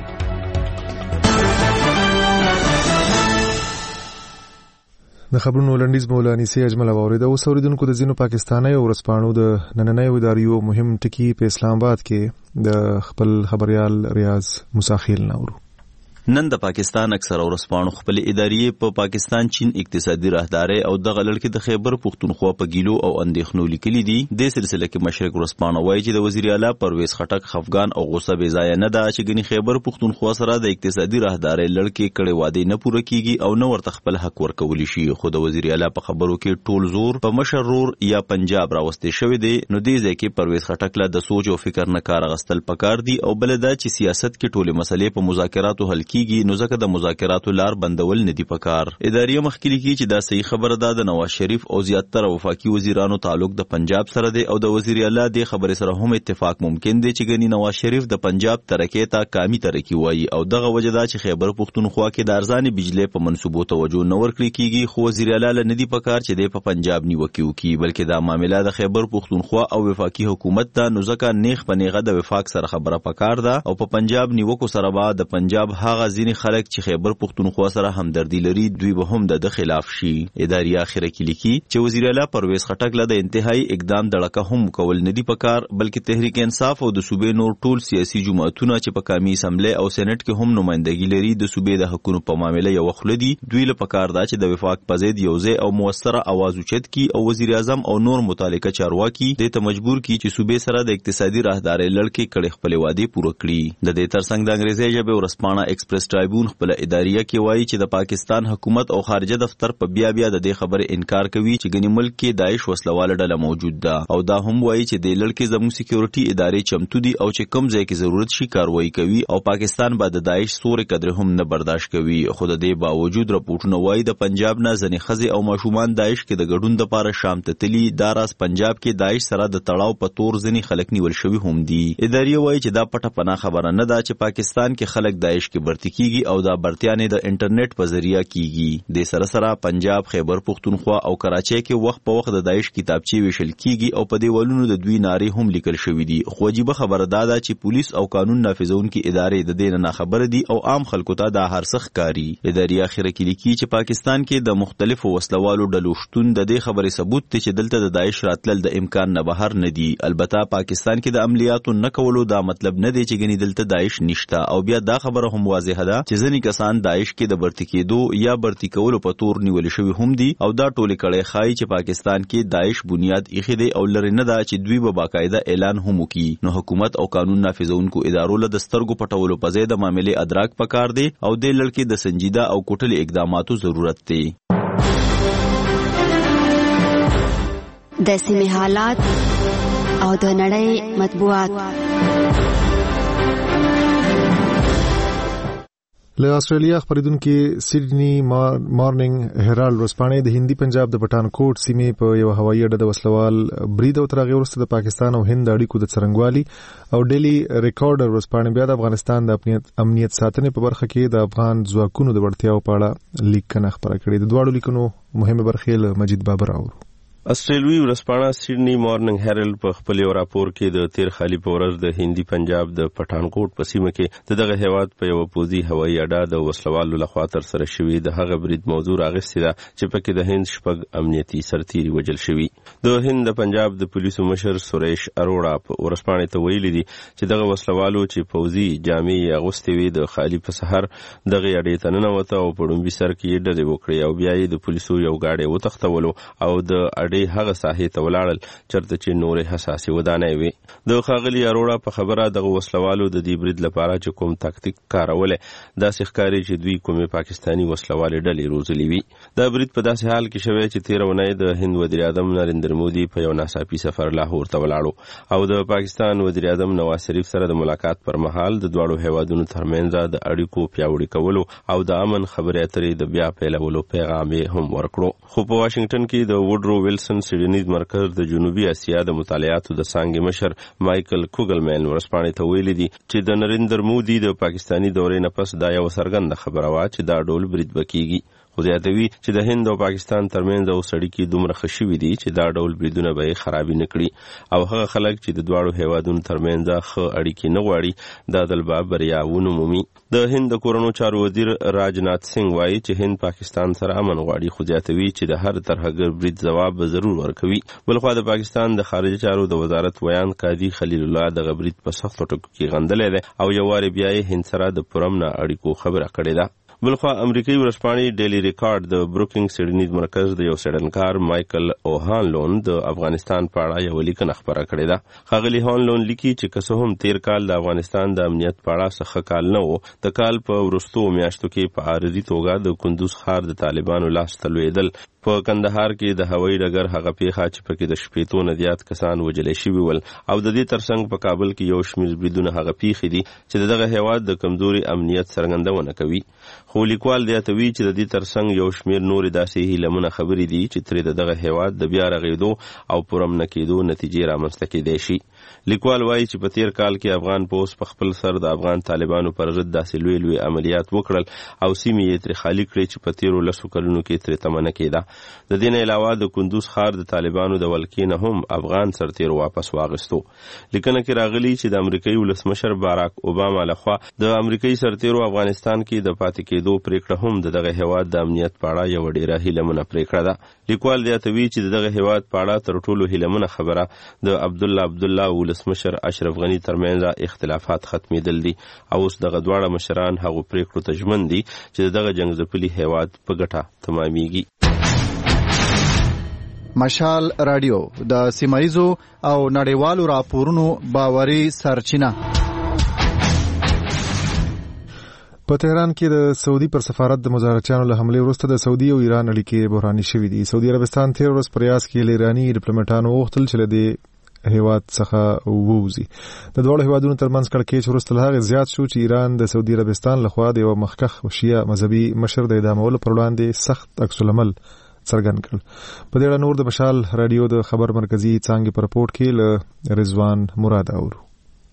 د خبرونو لنډیز مولاني سي اجمل اوریدا او اوریدونکو د زینو پاکستاني او ورسپانو د نننۍ اداریو مهم ټکی په اسلام آباد کې د خپل خبريال ریاض مساخیل نورو. نن د پاکستان اکثر ورسپانو خپل ادارې په پاکستان چین اقتصادي راهداري او د غلل کې د خیبر پختونخوا په ګیلو او اندېښنو لیکلي دي. د سلسله کې مشرق ورسپانو وایي چې د وزیر اعلی پرویز خټک خفغان او غوسه بې ځای نه ده چې ګني خیبر پختونخوا سره د اقتصادي راهداري لړکې کړي وعده نه پوره کیږي او نو ورته خپل حق ورکول شي. خو د وزیر اعلی په خبرو کې ټول زور په مشرور یا پنجاب راوستي شوی دی. نو دې ځکه پرویز خټک له د سوچ او فکر نه کار غستل پکار دي او بل دا چې سیاست کې ټول مسلې په مذاکراتو حل کیږي. نو ځکه د مذاکراتو لار بندول نه دی پکار. ادارې مخکلي کی چې دا صحیح خبره ده د نواز شریف او زیاتره وفاقي وزیرانو تعلق د پنجاب سره دی او د وزیر اعلی د خبرې سره هم اتفاق ممکن دی چې ګنی نواز شریف د پنجاب ترکې ته کامی ترکی وایي او دغه وجه دا چې خیبر پختونخوا کې د ارزان بجلی په منسوبو توجه نه ورکړي کیږي. خو وزیر اعلی نه دی پکار چې د په پنجاب نیوکیو کی بلکې دا معاملې د خیبر پختونخوا او وفاقي حکومت ته نو ځکه نیغ په نیغه د وفاق سره خبره پکار ده او په پنجاب نیوکو سره بعد د پنجاب هغه ځینی خلک چې خیبر پختونخوا سره همدردی لري دوی به هم د خلاف شي. ادارې اخره کې لیکي چې وزیر اعلی پرویز خټک له د انتهایی اقدام دړکه هم کول نه دی پکار بلکې تحریک انصاف او د صوبې نور ټول سیاسي جماعتونه چې په قومي اسمبلی او سېنات کې هم نمائندګي لري د صوبې د حقوقو په معاملې یو خلدي دوی له پکار دا چې د وفاق په ضد یوځای او موثره आवाज اوچت کی او وزیر اعظم او نور متعلقه چارواکي د ته مجبور کی چې صوبې سره د اقتصادي راهداري لړکې کړي خپل وعده پوره کړي. د دې ترڅنګ د انګریزي ژبه ورسپانه ایکسپریس ټرایبون خپل ادارې کې وایي چې د پاکستان حکومت او خارجه دفتر په بیا د دې خبره انکار کوي چې ګنې ملک کې داعش وسلواله ډله موجود ده او دا هم وایي چې د لړکې زموږ سکیورټي ادارې چمتو دي او چې کوم ځای کې ضرورت شي کاروایی کوي او پاکستان به د داعش سورې قدر هم نه برداشت کوي. خو د دې باوجود راپورټونه وایي د پنجاب نه ځنې ښځې او ماشومان داعش کې د ګډون لپاره شام ته تلي. دا راز پنجاب کې داعش سره د تړاو په تور ځنې خلک نیول شوي هم دي. ادارې وایي چې دا پټه پناه خبره نه ده چې پاکستان کې خلک داعش کې برتی وړاندې کیږي او دا برتیانې د انټرنیټ په ذریعہ کیږي د سره پنجاب خیبر پختونخوا او کراچۍ کې وخت په وخت د داعش کتابچې ویشل کیږي او په دیوالونو د دوی نارې هم لیکل شوې دي خو عجیبه خبره دا ده چې پولیس او قانون نافذونکي ادارې د دې نه خبره دي او عام خلکو ته دا هرڅه ښکاري اداري اخر کې لیکي چې پاکستان کې د مختلفو وسلوالو ډلو شتون د دې خبرې ثبوت دی چې دلته د داعش راتلل د امکان نه بهر نه دي البته پاکستان کې د عملیاتو نه کولو دا مطلب نه دی چې ګنې دلته داعش نشته او بیا دا خبره هم واضحه ده چې ځینې کسان داعش کې د برتی کېدو یا برتی کولو په تور نیول شوي هم دي او دا ټولې کړۍ ښایي چې پاکستان کې داعش بنیاد ایښی دی او لري نه ده چې دوی به باقاعده اعلان هم وکړي نو حکومت او قانون نافذونکو ادارو له د سترګو پټولو په ځای د معاملې ادراک پکار دی او د لړکې د سنجیده او کوټلې اقداماتو ضرورت دی د سیمې حالات او د نړۍ مطبوعات له استرالیا خبرېدونکو سیډنی مارننګ هرالډ ورځپاڼې د هندي پنجاب د پټانکوټ سیمې په یو هوایي اډه د وسلوال برید او تر هغې وروسته د پاکستان او هند اړیکو د څرنګوالي او ډیلی ریکارډر ورځپاڼې بیا د افغانستان د امنیت ساتنې په برخه کې د افغان ځواکونو د وړتیاو په اړه لیکنه خپره کړې د دواړو لیکنو مهمه برخې له مجید بابر اورو استرالیوي ورځپاڼه سیډنی مارننګ هرالډ په خپل یو راپور کې د تیر خالي په ورځ د هندي پنجاب د پټانکوټ په سیمه کې دغه هیواد په یو پوځي هوایي اډه د وسلوالو لخوا تر سره شوی د هغه برید موضوع راغستې ده چې پکې د هند شپږ امنیتي سرتیري وژل شوي د هند د پنجاب د پولیسو مشر سوریش اروړا په ورځپاڼې ته ویلي دي چې دغه وسلوالو چې پوځي جامې اغوستې وي د خالي په سحر دغه اډې ته ننوته او په ډومبي سر کې ډلې وکړې او بیا یې د پولیسو یو گاډی وتښتولو او د اډې هغه ساحې ته ولاړل چرته چې نورې حساسې ودانۍ وي د ښاغلي اروړا په خبره دغه وسلوالو د دې برید لپاره چې کوم تاکتیک کارولی داسې ښکاري چې دوی کومې پاکستاني وسلوالې ډلې روزلې وي دا برید په داسې حال کې شوی چې تېره اونۍ د هند وزیر اعظم نریندر مودي په یو ناڅاپي سفر لاهور ته ولاړو او د پاکستان وزیر اعظم نواز شریف سره د ملاقات پر مهال د دواړو هیوادونو ترمنځ د اړیکو پیاوړي کولو او د امن خبرې اترې د بیا پیلولو پیغام هم ورکړو خو په واشنگټن کې د وډرو ویلسن سیډنیز مرکز د جنوبي اسیا د مطالعاتو د څانګې مشر مایکل کوګلمین ورځپاڼې ته ویلي دي چې د نریندر مودي د پاکستاني دورې نه پس دا یو څرګنده خبره وه چې دا ډول برید به کیږي خو زیاتوي چې د هند او پاکستان ترمنځ اوس اړیکې دومره ښه شوي دي چې دا ډول بریدونه به یې خرابې نه کړي او هغه خلک چې د دواړو هیوادونو ترمنځ ښه اړیکې نه غواړي دا ځل به بریا ونه مومي د هند د کورونو چارو وزیر راجنات سنگ وایي چې هند پاکستان سره امن غواړي خو زیاتوي چې د هر ترهګر برید ځواب به ضرور ورکوي بلخوا د پاکستان د خارجه چارو د وزارت ویان قاضي خلیل الله دغه برید په سختو ټکو کې غندلی دی او یو وارې بیا یې هند سره د پرامن اړیکو خبره کړې ده بلخوا امریکایي ورځپاڼې ډیلی ریکارډ د بروکینګ سیډنیز مرکز د یو سیډنکار مایکل اوهانلون د افغانستان په اړه یو لیکنه خپره کړې ده ښاغلي هانلون لیکي چې که څه هم تیر کال د افغانستان د امنیت په اړه څه ښه کال نه و د کال په وروستو میاشتو کې په عارضي توګه د کندوز ښار د طالبانو لاس ته لوېدل په کندهار کې د هوایي ډګر هغه پیښه چې پکې د شپېتو نه زیات کسان وژلی شوي ول او د دې ترڅنګ په کابل کې یو شمېر بریدونه هغه پیښې دي چې دغه هیواد د کمزوري امنیت څرګندونه کوي خو لیکوال زیاتوي چې د دې ترڅنګ یو شمېر نورې داسې هیلمونه خبرې دي چې ترې دغه هیواد د بیا رغېدو او پرامن کېدو نتیجې رامنځته کېدای شي لیکوال وایي چې په تیر کال کې افغان پوځ په خپل سر د افغان طالبانو پر ضد داسې لوی لوی عملیات وکړل او سیمې یې ترې خالي کړې چې په تیرو لسو کلونو کې ترې تمه نه کېده د دې نه علاوه د کندوز ښار د طالبانو د ولکې نه هم افغان سرتیرو واپس واغستو لیکنه کې راغلي چې د امریکایي ولسمشر باراک اوباما لخوا د امریکایي سرتیرو افغانستان کې د پاتې کېدو پریکړه هم د دغه هیواد د امنیت په اړه یو ډیره هیلمنه پریکړه ده لیکوال زیاتوي چې دغه هیواد په اړه تر ټولو هیلمنه خبره د عبدالله ولسمشر اشرف غنی ترمنځ اختلافات ختمېدل دي او اوس دغه دواړه مشران هغو پریکړو ته ژمن دي چې دغه جنګ ځپلي هیواد په ګټه تمامیږي مشال رادیو د سیمایزو او نړیوالو راپورونو باوري سرچینه په تهران کې د سعودي پر سفارت د مظاهرچیانو له حملې وروسته د سعودي او ایران اړیکې بحراني شوې دي سعودي عربستان تیر ورځ په ریاض کې له ایراني ډیپلوماټانو وغوښتل چې له دې هیواد څخه ووځي د دواړو هیوادونو ترمنځ کړکېچ وروسته له هغې زیات شو چې ایران د سعودي عربستان لخوا د یوه مخکښ شیعه مذهبي مشر د اعدامولو پر وړاندې سخت عکس العمل څرګند کړ په دې اړه نور د مشال رادیو د خبر مرکزی څانګې په رپورټ کې له رضوان مراد اورو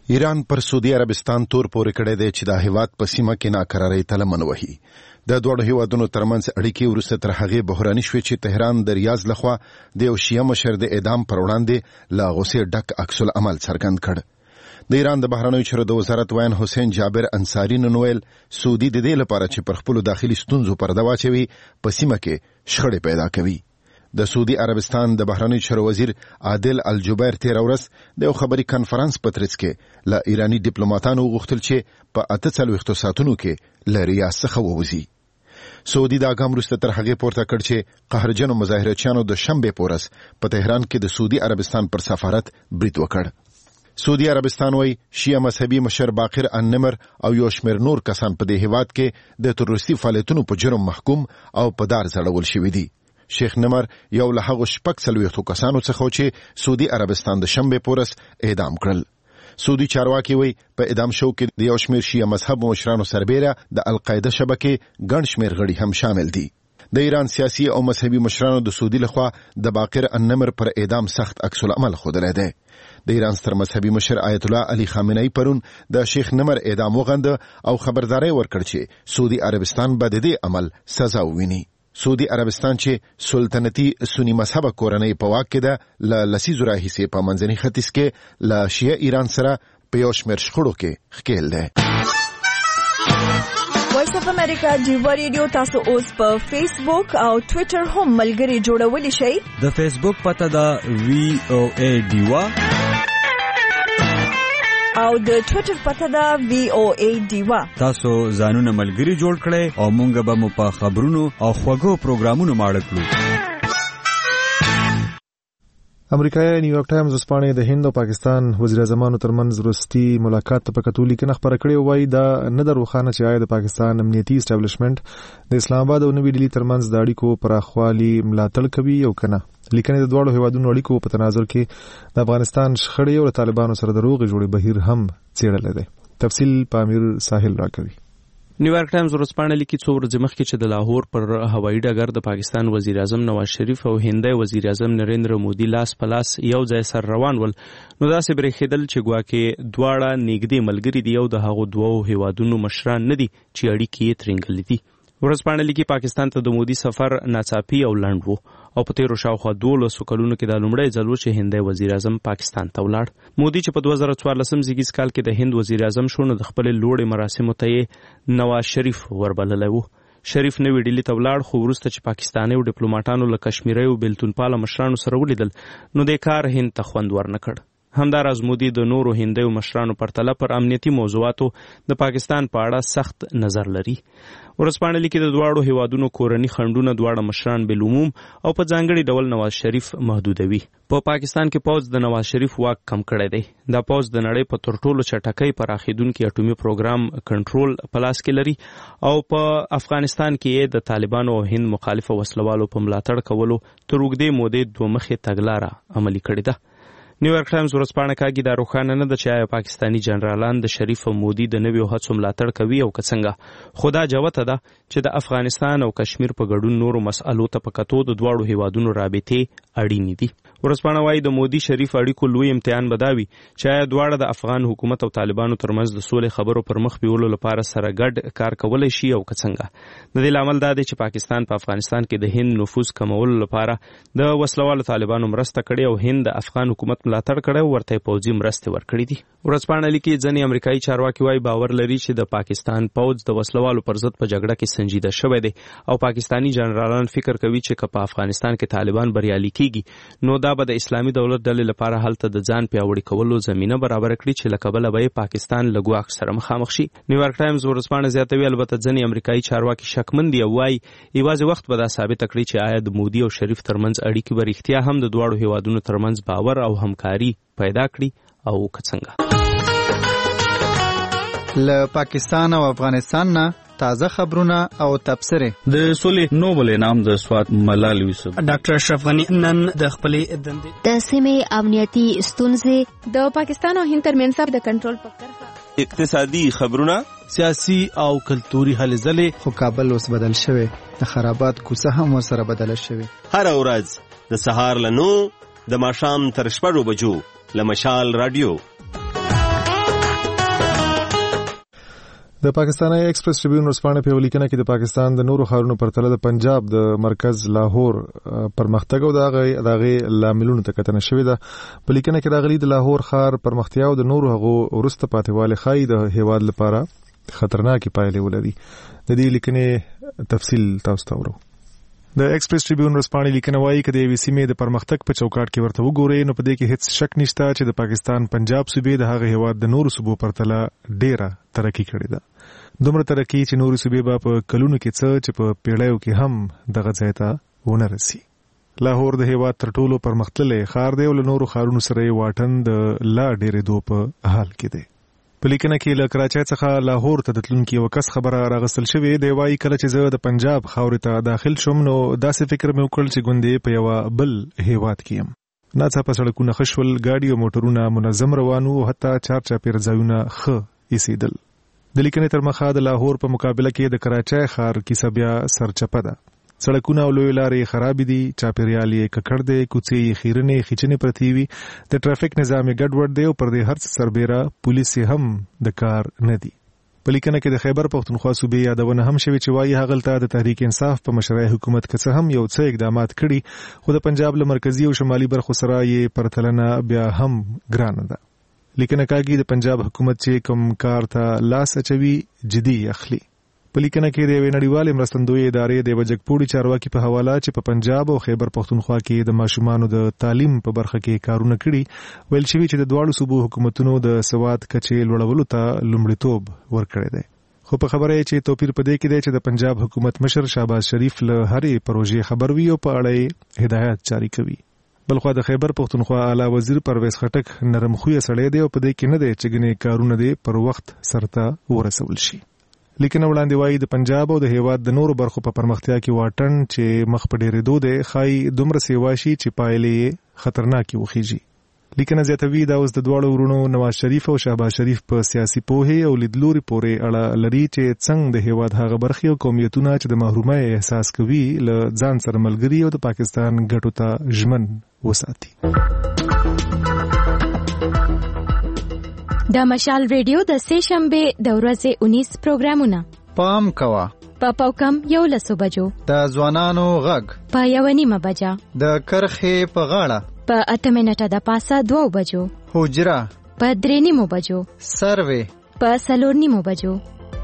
ایران پر سعودي عربستان تور پورې کړی دی چې د هیواد په سیمه کې ناکرارۍ ته لمن وهي. د دوه هیوادونو ترمنځ اړیکې وروسته تر هغې بحراني شوې چې تهران د ریاض لخوا د یو شیعه مشر د اعدام پر وړاندې له غوسې ډک عکس العمل څرګند کړ. د ایران د بهرنیو چارو د وزارت وایي حسین جابر انصاری نن ویل سعودي د دې لپاره چې پر خپل داخلي ستونزو پرده واچوي په سیمه کې شخړې پیدا کوي. د سعودي عربستان د بهرنیو چارو وزیر عادل الجبیر تیر ورځ د یو خبري کانفرنس په ترڅ کې له ایرانی ډیپلوماټانو غوښتل چې په 48 ساعتونو کې له ریاض څخه ووځي. سعودي دا ګام وروسته تر هغې پورته کړ چې قهرجنو مظاهرچیانو د شنبې په ورځ په تهران کې د سعودي عربستان پر سفارت برید وکړ. سعودي عربستان وایي شیعه مذهبي مشر باقر النمر او یو شمېر نور کسان په دې هیواد کې د تروریستي فعالیتونو په جرم محکوم او په دار ځړول شوي دي. شیخ نمر یو له هغو 46 کسانو څخه چې سعودي عربستان د شنبې په ورځ اعدام کړل. سعودي چارواکي وایي په اعدام شو کې د یو شمېر شیعه مذهب مشرانو سربیره د القاعده شبکې ګڼ شمېر غړي هم شامل دي. د ایران سیاسي او مذهبي مشرانو د سعودي لخوا د باقر النمر پر اعدام سخت عکس العمل ښودلی دی. د ایران ستر مذهبي مشر آیت الله علي خامنه‌ای پرون د شیخ نمر اعدام وغنده او خبرداري ورکړ چې سعودي عربستان به د دې عمل سزا وویني. سعودي عربستان چې سلطنتي سنی مذهب کورنۍ په واک کې ده له لسیزو راهیسې په منځني ختیځ کې له شیعه ایران سره په یو شمېر شخړو کې ښکېل دی. وایس اف امریکا ډیوا ریډیو تاسو اوس په فیسبوک او ټوئیټر هم ملګري جوړولی شئ. د فیسبوک پته ده VOA ډیوا او د ټوئیټر پته ده VOA ډیوا. تاسو ځانونه ملګري جوړ کړئ او مونږ به مو په خبرونو او خوږو پروګرامونو ماړه کړو. امریکایي نیویارک ټایمز وسپانې د هند او پاکستان وزیر اعظمانو ترمنځ وروستي ملاقات ته په کتو لیکنه خبره کړې وایي دا نه د روښانه چې آیا د پاکستان امنیتي اسټابلیشمنټ د اسلام آباد او نوې ډیلي ترمنځ د اړیکو پراخوالي ملاتړ کوي او کنه. لیکنه د دوه هیوادونو اړیکو په تناظر کې د افغانستان شخړې او طالبانو سره د روغې جوړې بهیر هم څېړل دي. تفصیل په امیر ساحل راکوي. نیویارک ټایمز ورځپاڼه لیکي څو ورځې مخکې چې د لاهور پر هوایي ډګر د پاکستان وزیر اعظم نواز شریف او هندي وزیر اعظم نریندر مودي لاس په لاس یو ځای سره روان ول نو داسې برېښېدل چې ګواکې دواړه نږدې ملګري دي او د هغو دوو هیوادونو مشران نه دي چې اړیکې یې ترینګلې دي. ورځپاڼه لیکي پاکستان ته د مودي سفر ناڅاپي او لنډ و او په تیرو شاوخوا 12 کلونو کې دا لومړی ځل و چې هندي وزیر اعظم پاکستان ته ولاړ. مودي چې په 2014 زیږیز کال کې د هند وزیر اعظم شو نو د خپل لوړې مراسمو ته نواز شریف وربللی و. شریف نوې ډیلي ته ولاړ خو وروسته چې پاکستاني او ډیپلوماټانو له کشمیري او بیلتون پاله مشرانو سره ولیدل نو د کار هند ته خوند ورنکړ. همداراز مودي د نورو هندیو مشرانو پرتله پر امنیتي موضوعاتو د پاکستان په اړه سخت نظر لري. ورځپاڼه لیکي د دواړو هیوادونو کورني خنډونه دواړه مشران بالعموم او په ځانګړي ډول نواز شریف محدودوي. په پاکستان کې پوځ د نواز شریف واک کم کړی دی. دا پوځ د نړۍ په تر ټولو چټکۍ پراخېدونکي اټومي پروګرام کنټرول په لاس کې لري او په افغانستان کې د طالبانو او هند مخالفه وسلوالو په ملاتړ کولو تر اوږدې مودې دوه مخې تګلاره عملي کړې ده. نیویارک ټایمز ورځپاڼه کاږي دا روښانه نه ده چې آیا پاکستاني جنرالان د شریف او مودي د نویو هڅو ملاتړ کوي او که څنګه. خو دا جوته ده چې د افغانستان او کشمیر په ګډون نورو مسألو ته په کتو د دواړو هیوادونو رابطې اړینې دي. ورځپاڼه وایي د مودي شریف اړیکو لوی امتحان به دا وي چې آیا دواړه د افغان حکومت او طالبانو ترمنځ د سولې خبرو پر مخ بیولو لپاره سره ګډ کار کولی شي او که څنګه. د دې لامل دا دی چې پاکستان په افغانستان کې د هند نفوذ کمولو لپاره د وسلوالو طالبانو مرسته کړې او هند د افغان حکومت ملاتړ کړی او ورته پوځي مرستې ورکړې دي. ورځپاڼه لیکي ځینې امریکایي چارواکي وایي باور لري چې د پاکستان پوځ د وسلوالو پر ضد په جګړه کې سنجیده شوی دی او پاکستاني جنرالان فکر کوي چې که په افغانستان کې طالبان بریالي کیږي نو دا به د اسلامي دولت ډلې لپاره هلته د ځان پیاوړي کولو زمینه برابر کړي چې له کبله به پاکستان له ګواښ سره مخامخ شي. نیویارک ټایمز ورځپاڼه زیاتوي البته ځینې امریکایي چارواکي شکمن دي او وایي یوازې وخت به دا ثابته کړي چې آیا د مودي او شریف ترمنځ اړیکې به رښتیا هم د دواړو هیوادونو ترمنځ باور او همکاري پیدا کړي او که څنګه. له پاکستان او افغانستان نه تازه خبرونه او تبصره. د سولې نوبل انعام د سوات ملال یوسف ډاکټر اشرف غنی نن د خپلې دندې د سیمې امنیتي ستونزې د پاکستان او هند ترمنځ د کنټرول په کرښه اقتصادي خبرونه سیاسي او کلتوري هلې ځلې. خو کابل اوس بدل شوی د خرابات کوڅه هم ورسره بدله شوی. هر ورځ د سهار له 9 د ماښام تر 6 بجو له مشال رادیو د پاکستاني ایکسپریس ټریبیون ورځپاڼه په ولیکنه کې د پاکستان د نورو ښارونو پرتله د پنجاب د مرکز لاهور پرمختګ او د هغې لاملونو ته کتنه شوې ده. په لیکنه کې راغلي د لاهور ښار پرمختیا او د نورو هغو وروسته پاتېوالی ښایي د هیواد لپاره خطرناکې پایلې ولري. د دې لیکنې تفصیل تاسو ته ورو. د ایکسپریس ټریبیون ورځپاڼې لیکنه وایي چې د یوې سیمې د پرمختګ په چوکاټ کې ورته وګورئ نو په دې کې هیڅ شک نشته چې د پاکستان پنجاب صوبې د هغه هیواد د نورو صوبو پرتله ډیره ترقی کړې ده. دومره ترقی چې نورو صوبې به په کلونو کې څه چې په پیړیو کې هم دغه ځای ته ونه رسي. لاهور د هیواد تر ټولو پرمختللی ښار دی او له نورو ښارونو سره یې واټن د لا ډېرېدو په حال کې دی. په لیکنه کې له کراچۍ څخه لاهور ته د تلونکي یوه کس خبره راغستل شوې دی. وایي کله چې زه د پنجاب خاورې ته داخل شوم نو داسې فکر مې وکړل چې ګوندې په یوه بل هیواد کې یم. ناڅاپه سړکونه ښه شول، ګاډي او موټرونه منظم روان وو، حتی چارچاپېره ځایونه ښه ایسېدل. د لیکنې تر مخه د لاهور په مقابله کې د کراچۍ ښار کیسه بیا سرچپه ده. سړکونه او لوی لارې خرابې دي، چاپیریال یې ککړ دی، کوڅې یې خیرنې خیچنې پرتې وي، د ټرافیک نظام یې ګډوډ دی او پر دې هر څه سربیره پولیس یې هم د کار نه دي. په لیکنه کې د خیبر پښتونخوا صوبې یادونه هم شوې چې وایي هغلته د تحریک انصاف په مشرۍ حکومت که څه هم یو څه اقدامات کړي خو د پنجاب له مرکزي او شمالي برخو سره یې پرتلنه بیا هم ګرانه ده. لیکنه کاږي د پنجاب حکومت چې کوم کار ته لاس اچوي جدي اخلي. په لیکنه کې د یوې نړیوالې مرستندویې ادارې د یوه جګپوړي چارواکي په حواله چې په پنجاب او خیبر پښتونخوا کې د ماشومانو د تعلیم په برخه کې کارونه کړي، ویل شوي چې د دواړو صوبو حکومتونو د سواد کچې لوړولو ته لومړیتوب ورکړی دی. خو په خبره یې چې توپیر په دې کې دی چې د پنجاب حکومت مشر شهباز شریف له هرې پروژې خبر وي او په اړه یې هدایات جاری کوي. بلخوا د خیبر پښتونخوا اعلی وزیر پرویز خټک نرم خویه سړی دی او په دې کې نه دی چې ګنې کارونه دې پر وخت سرته ورسول شي. لیکنه وړاندې وایي د پنجاب او د هیواد د نورو برخو په پرمختیا کې واټن چې مخ په ډېرېدو دی ښایي دومره سیوا شي چې پایلې یې خطرناکې وخیږي. لیکنه زیاتوي دا اوس د دواړو ورونو نواز شریف او شهباز شریف په سیاسي پوهې او لیدلوري پورې اړه لري چې څنګه د هیواد هغه برخې او قومیتونه چې د محرومۍ احساس کوي له ځان سره ملګري او د پاکستان ګټو ته ژمن وساتي. د مشال ریډیو د سې شنبه د ورځې 19 پروګرامونه پام کوه په پاوکم 11 بجو، د ځوانانو غږ په 1:30 بجه، د کرخې په غاړه په 8 منټه د پاسه 2 بجو، حجره په 3:30 بجو، سروې په 4:30 بجو.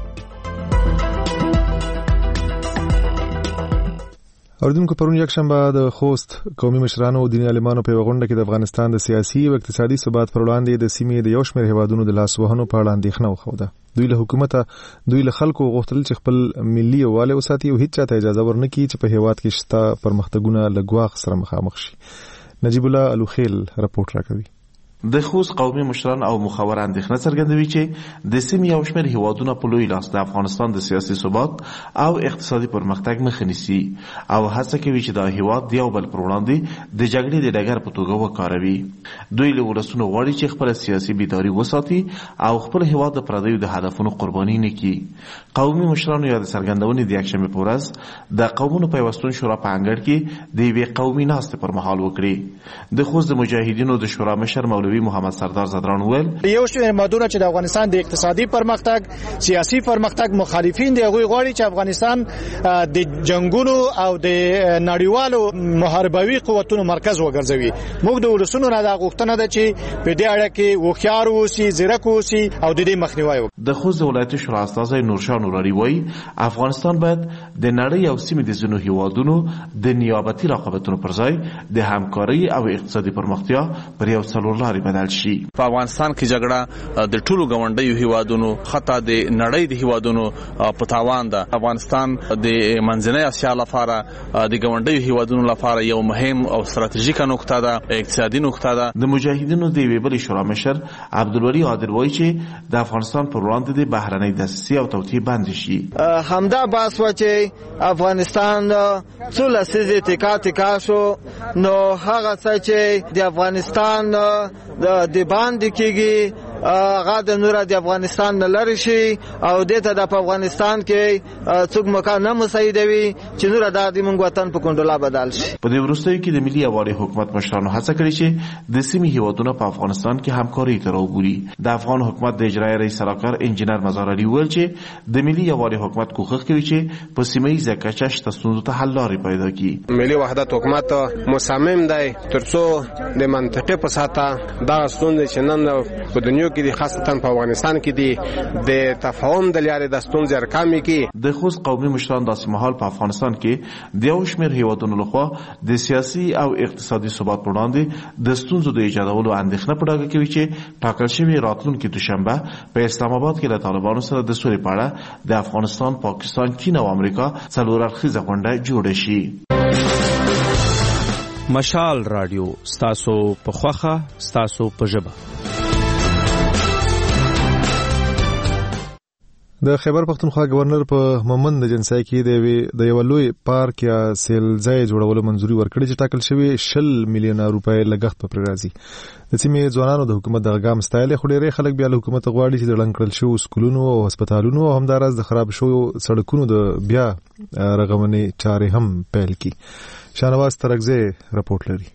اوریدونکو پرون یکشنبه د خوست قومي مشرانو او دیني عالمانو په غونډه کې د افغانستان د سیاسي او اقتصادي ثبات پر وړاندې د سیمې د یو شمېر هیوادونو د لاس وهنو په اړه اندېښنه وښوده. دوی له خلکو غوښتل چې خپل ملي یووالی وساتي او هیڅ چاته اجازه ورنکړي چې په هیواد کې شته پرمختګونه له ګواښ سره مخامخ شي. نجیب الله الوخیل رپورټ راکوي. د خوست قومي مشران او مخور اندېښنه څرګندوي چې د سیمې یو شمېر هیوادونه په لوی لاس د افغانستان د سیاسي ثبات او اقتصادي پرمختګ مخه نیسي او هڅه کوي چې دا هیواد د یو بل پر وړاندې د جګړې د ډګر په توګه وکاروي. دوی له ولسونو غواړي چې خپل سیاسي بیداري وساتي او خپل هیواد د پردیو د هدفونو قرباني نه کړي. قومي مشرانو یا د څرګندونې د یکشنبې په ورځ د قومونو پیوستون شورا په انګړ کې د یوې قومي ناستې پر مهال وکړي. د خوست د مجاهدینو د شورا مشر مولوي محمد سردار زدران ویل یو شمېر مادونه چې د افغانستان د اقتصادي پرمختګ، سیاسي پرمختګ مخالفین دی، هغوی غواړي چې افغانستان د جنگونو او د نړیوالو محاربوي قوتونو مرکز وګرځوي. موږ د ولسونو نه دا غوښتنه ده چې په دې اړه کې هوښیار اوسي، ځیرک اوسي او د دې مخنیوی وکړي. د خوست ولایتي شورا استازی نورشاه نوراري وایي افغانستان باید د نړۍ او سیمې د ځینو هیوادونو د نیابتي رقابتونو پر ځای د همکارۍ او اقتصادي پرمختیا پر یو څلورلارې بدل شي. په افغانستان کې جګړه د ټولو ګاونډیو هیوادونو حتی د نړۍ د هیوادونو په تاوان ده. افغانستان د منځنۍ اسیا لپاره د ګاونډیو هیوادونو لپاره یو مهم او ستراتیژیکه نقطه ده، اقتصادي نقطه ده. د مجاهدینو د یوې بلې شورا مشر عبدالولي عادل وایي چې د افغانستان پر وړاندې د بهرنۍ دسیسې او توطیې بند شي. همدا بحث و چې افغانستان څو لسیزې ټیکا شو، نو هغه څه چې د افغانستان د باندې کېږي هغه د نور د افغانستان نه لری شي او دته د افغانستان کې څوک مکان نه مساعدوي چې نور د موږ وطن په کندولا بدل شي. په دې وروستیو کې د ملي یووالي حکومت مشرانو هڅه کړې چې د سیمې هیوادونو په افغانستان کې همکاري ته راوبولي. د افغان حکومت د اجرایي رئیس سلاکار انجینر مزار علي ویل چې د ملي یووالي حکومت کوښښ کوي چې په سیمه ییزه کچه شته ستونزو ته حل لارې پیدا کړي. ملي وحدت حکومت مصمم دی ترڅو د منطقې په ساته دا ستونزې چې نن په دنیا کې دي خاصتا په افغانستان کې دي د تفاهم د لارې د ستونزې کمې کړي. د خوست قومي مشران داسې مهال په افغانستان کې د یو شمېر هیوادونو لخوا د سیاسي او اقتصادي ثبات پر وړاندې د ستونزو د ایجادولو اندېښنه په ډاګه کوي چې ټاکل شوې راتلونکې دوشنبه په اسلام آباد کې له طالبانو سره د سولې په اړه د افغانستان، پاکستان، چین او امریکا څلور اړخیزه غونډه جوړه شي. مشال رادیو ستاسو په خوخه ستاسو په ژبه. د خیبر پختونخوا گورنر په مومند جنسای کې د یو لوی پارک یا سیلځای جوړولو منځوري ورکړې چې ټاکل شوی 60 میلیون روپۍ لګښت په راځي. د سیمې ځوانانو د حکومت د غام ستایل خو ډېری خلک بیا له حکومت غواړي چې د لنکړل شو سکولونو او هسپتالونو او همدارس د خراب شو سړکونو د بیا رغونې چارې هم پیل کړي. شانواز ترکزی رپورټ لري.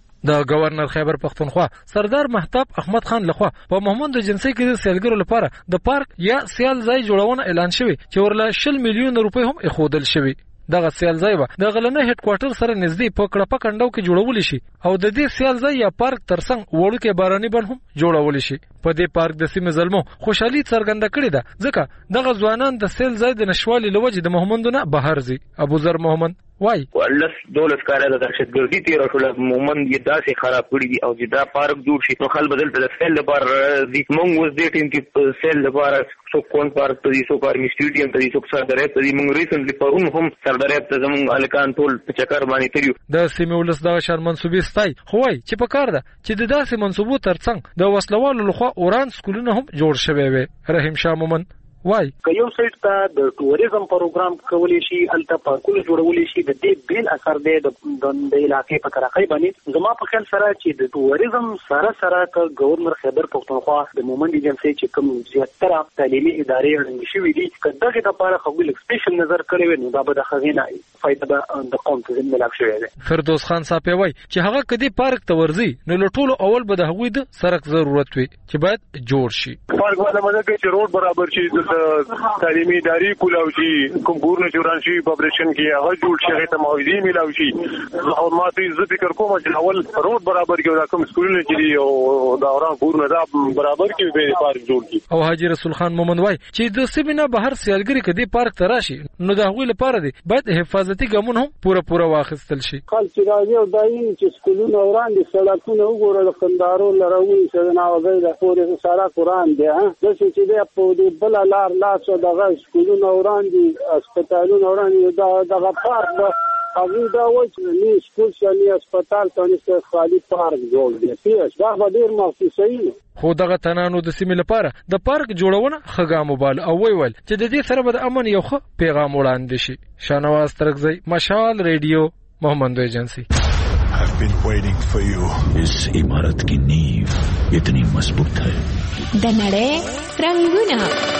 د گورنر خیبر پختونخوا سردار مهتاب احمد خان لخوا په مومند جنسي کې د سیلګرو لپاره د پارک یا سیال ځای جوړونه اعلان شوی چې ورله 60 میلیون روپۍ هم اخودل شوی. دغه سیال ځای به د غلنه هډ کوارټر سره نږدې په کړپا کندو کې جوړول شي او د دې سیال ځای یا پارک ترڅنګ وړوکې باراني بن هم جوړول شي. په دې پارک د سیمې زلمو خوشحالي څرګنده کړې ده ځکه دغه ځوانان د سیل ځای د نشوالي لوجې د مومندونه بهر زی. ابو ذر محمد وای ولس دولس کاره د دهشتګردي تیر ټول مومند یې داسې خراب کړی دي او چې دا پارک جوړ شي نو خلک بدل په سیل لپاره د مونږ وز دې ټیم کې سیل لپاره څو کون پارک ته دي څو کارمي سټیډیم ته دي څو سردارې ته دي مونږ ریسنټلی پرون هم سردارې ته زموږ الکان ټول په چکر باندې تریو. د سیمې ولس د شر منسوبي ستای خو وای چې په کار ده چې د داسې منسوبو ترڅنګ د وسلوالو لخوا اوران سکولونه هم جوړ شوي وي. رحیم شاه مومن وای که یو سایت ته د ټوریزم پروګرام کولی شي الته پارکونه جوړولی شي د دې بیل اثر دی د علاقې په کراخۍ باندې. زما په خیال سره چې د ټوریزم سره که گورنر خیبر پختونخوا د مومند ایجنسي چې کوم زیاتره تعلیمي ادارې اړنګ شوي دي که دغه لپاره خو سپیشل نظر کړی وي نو دا به د خزینه فایده به د قوم ته ملاو شوی دی. فردوس خان صاحب وای چې هغه کدي پارک ته ورځي نو له ټولو اول به د هغوی د سړک ضرورت وي چې باید جوړ شي. پارک والا مده کې چې روډ برابر شي تعلیمي ادارې کولاو شي کوم ګورنر جوړان شي پاپولیشن کې هغه جوړ شي ته معاوضې ملاو شي. او ما ته زه فکر کوم چې اول روډ برابر کې دا کوم سکولونه چې دی او دا اوران ګورنر دا برابر کې به پارک جوړ کی. او حاجی رسول خان مومند وای چې د سیمه بهر سیالګری کدي پارک تراشي نو د هغوی لپاره دی باید حفاظتي ګامونه هم پوره واخیستل شي. خلک چې راځي او دایي چې سکولونه اوران دي سړکونه وګوره د قندارو لروي چې نه وځي د پورې سارا قران دی د چې دی په دې بل لار لاس دغه سکولونه اوران دي هسپتالونه اوران دي دغه پارک هغه دا وایي چې نه سکول شالي هسپتال ته نشته خالي پارک جوړ دی. پیش دا به ډیر مخصوصي خو دغه تنانو د سیمې لپاره د پارک جوړونه خګام وبال او ویل چې د دې سره به د امن یو ښه پیغام وړاندې شي. شانواز ترکزی مشال ریډیو मोहम्मद agency. I've been waiting for you. इस इमारत की नींव इतनी मजबूत है. दनड़े रंगुना.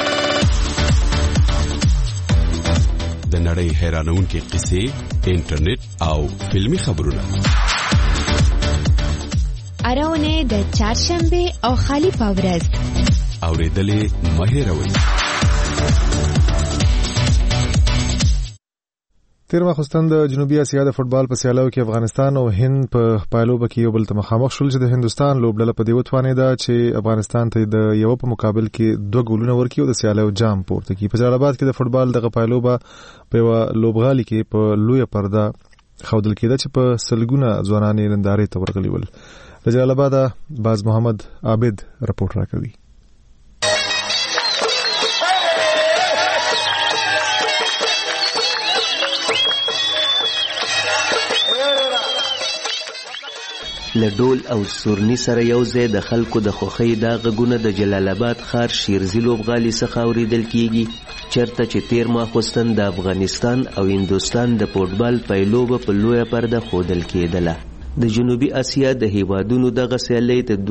दनड़े हैरानून के किस्से, इंटरनेट और फिल्मी खबरों. अराउने द चारशंबे और खाली पावरस. और दले महेरवई. تیر ماخوستن د جنوبي اسیا د فوتبال په سیالیو کې افغانستان او هند په پایلوبه کې یو بل ته مخامخ شول چې د هندستان لوبډله په دې وتوانې ده چې افغانستان ته د یو په مقابل کې 2 ګولونه ورکړي او د سیالیو جام پورته کړي. په جلال کې د فوتبال دغه پایلوبه په لوبغالي کې په لوی پرده خودل کېده چې په سلګونه ځوانان نندارې ته ورغلي ول. د جلال آباد باز محمد عابد رپورټ راکوي. لډول او سورني سره یو ځای د خلکو د خوخۍ دا غږونه د جلال آباد ښار شیرزي لوبغالي څخه اورېدل کیږي چېرته چې تیر ماخوستن د افغانستان او هندوستان د فوټبال پایلوبه په لویه پرده ښودل کېدله. د جنوبي اسیا د هیوادونو دغه سیالي د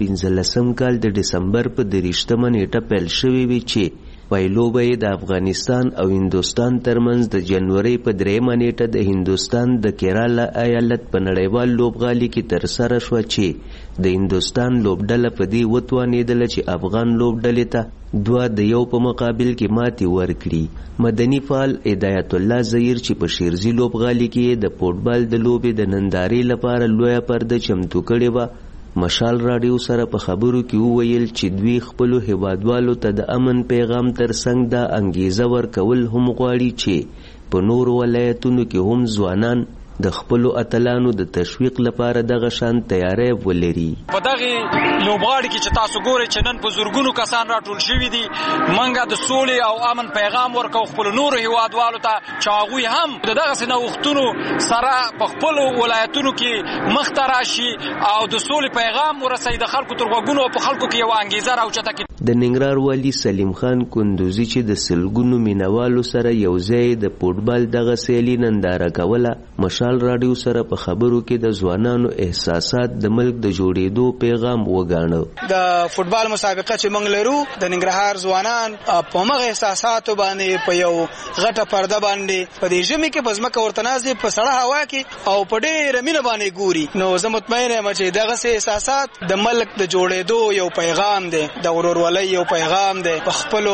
2015 کال د ډسمبر په 30 نیټه پیل شوې وي چې پایلوبه د افغانستان او هندوستان ترمنځ د جنوري په 3 نیټه د هندوستان د کیرالا ایالت په نړیوال لوبغالي کې ترسره شوه چې د هندوستان لوبډله په دې وتوانېدله چې افغان لوبډلې ته 2 د 1 په مقابل کې ماتې ورکړي. مدني فعال هدایت الله زهیر چې په شیرزي لوبغالي کې د فوټبال د لوبې د نندارې لپاره لویه پرده چمتو کړې وه مشال راډیو سره په خبرو کې وویل چې دوی خپلو هیوادوالو ته د امن پیغام ترڅنګ دا انګیزه ورکول هم غواړي چې په نورو ولایتونو کې هم ځوانان د خپلو اتلانو د تشویق لپاره دغه شان تیاری ولري. په دغه لوبغاړي کې چې تاسو ګورئ چې نن په زورګونو کسان راټول شوي دي منګه د سولې او امن پیغام ورکو خپل نورو هیوادوالو ته چې هغوی هم د دغسې نوښتونو سره په خپلو ولایتونو کې مخته راشي او د سولې پیغام ورسوي د خلکو تر غوږونو او په خلکو کې یوه انګیزه راوچته کړي. د ننګرهار والي سلیم خان کندوزي چې د سلګونو مینوالو سره یو ځای د فوټبال دغه سیالي ننداره کوله مشال راډیو سره په خبرو کې د ځوانانو احساسات د ملک د جوړېدو پیغام وګاڼه. د فوټبال مسابقه چې موږ لرو د ننګرهار ځوانان په مغه احساساتو باندې په یو غټه پرده باندې په دې ژمي کې په ځمکه ورته ناست په سړه هوا کې او په ډېره مینه باندې ګوري. نو زه مطمئن یم چې دغسې احساسات د ملک د جوړېدو یو پیغام دی د ورورولۍ یو پیغام دی. په خپلو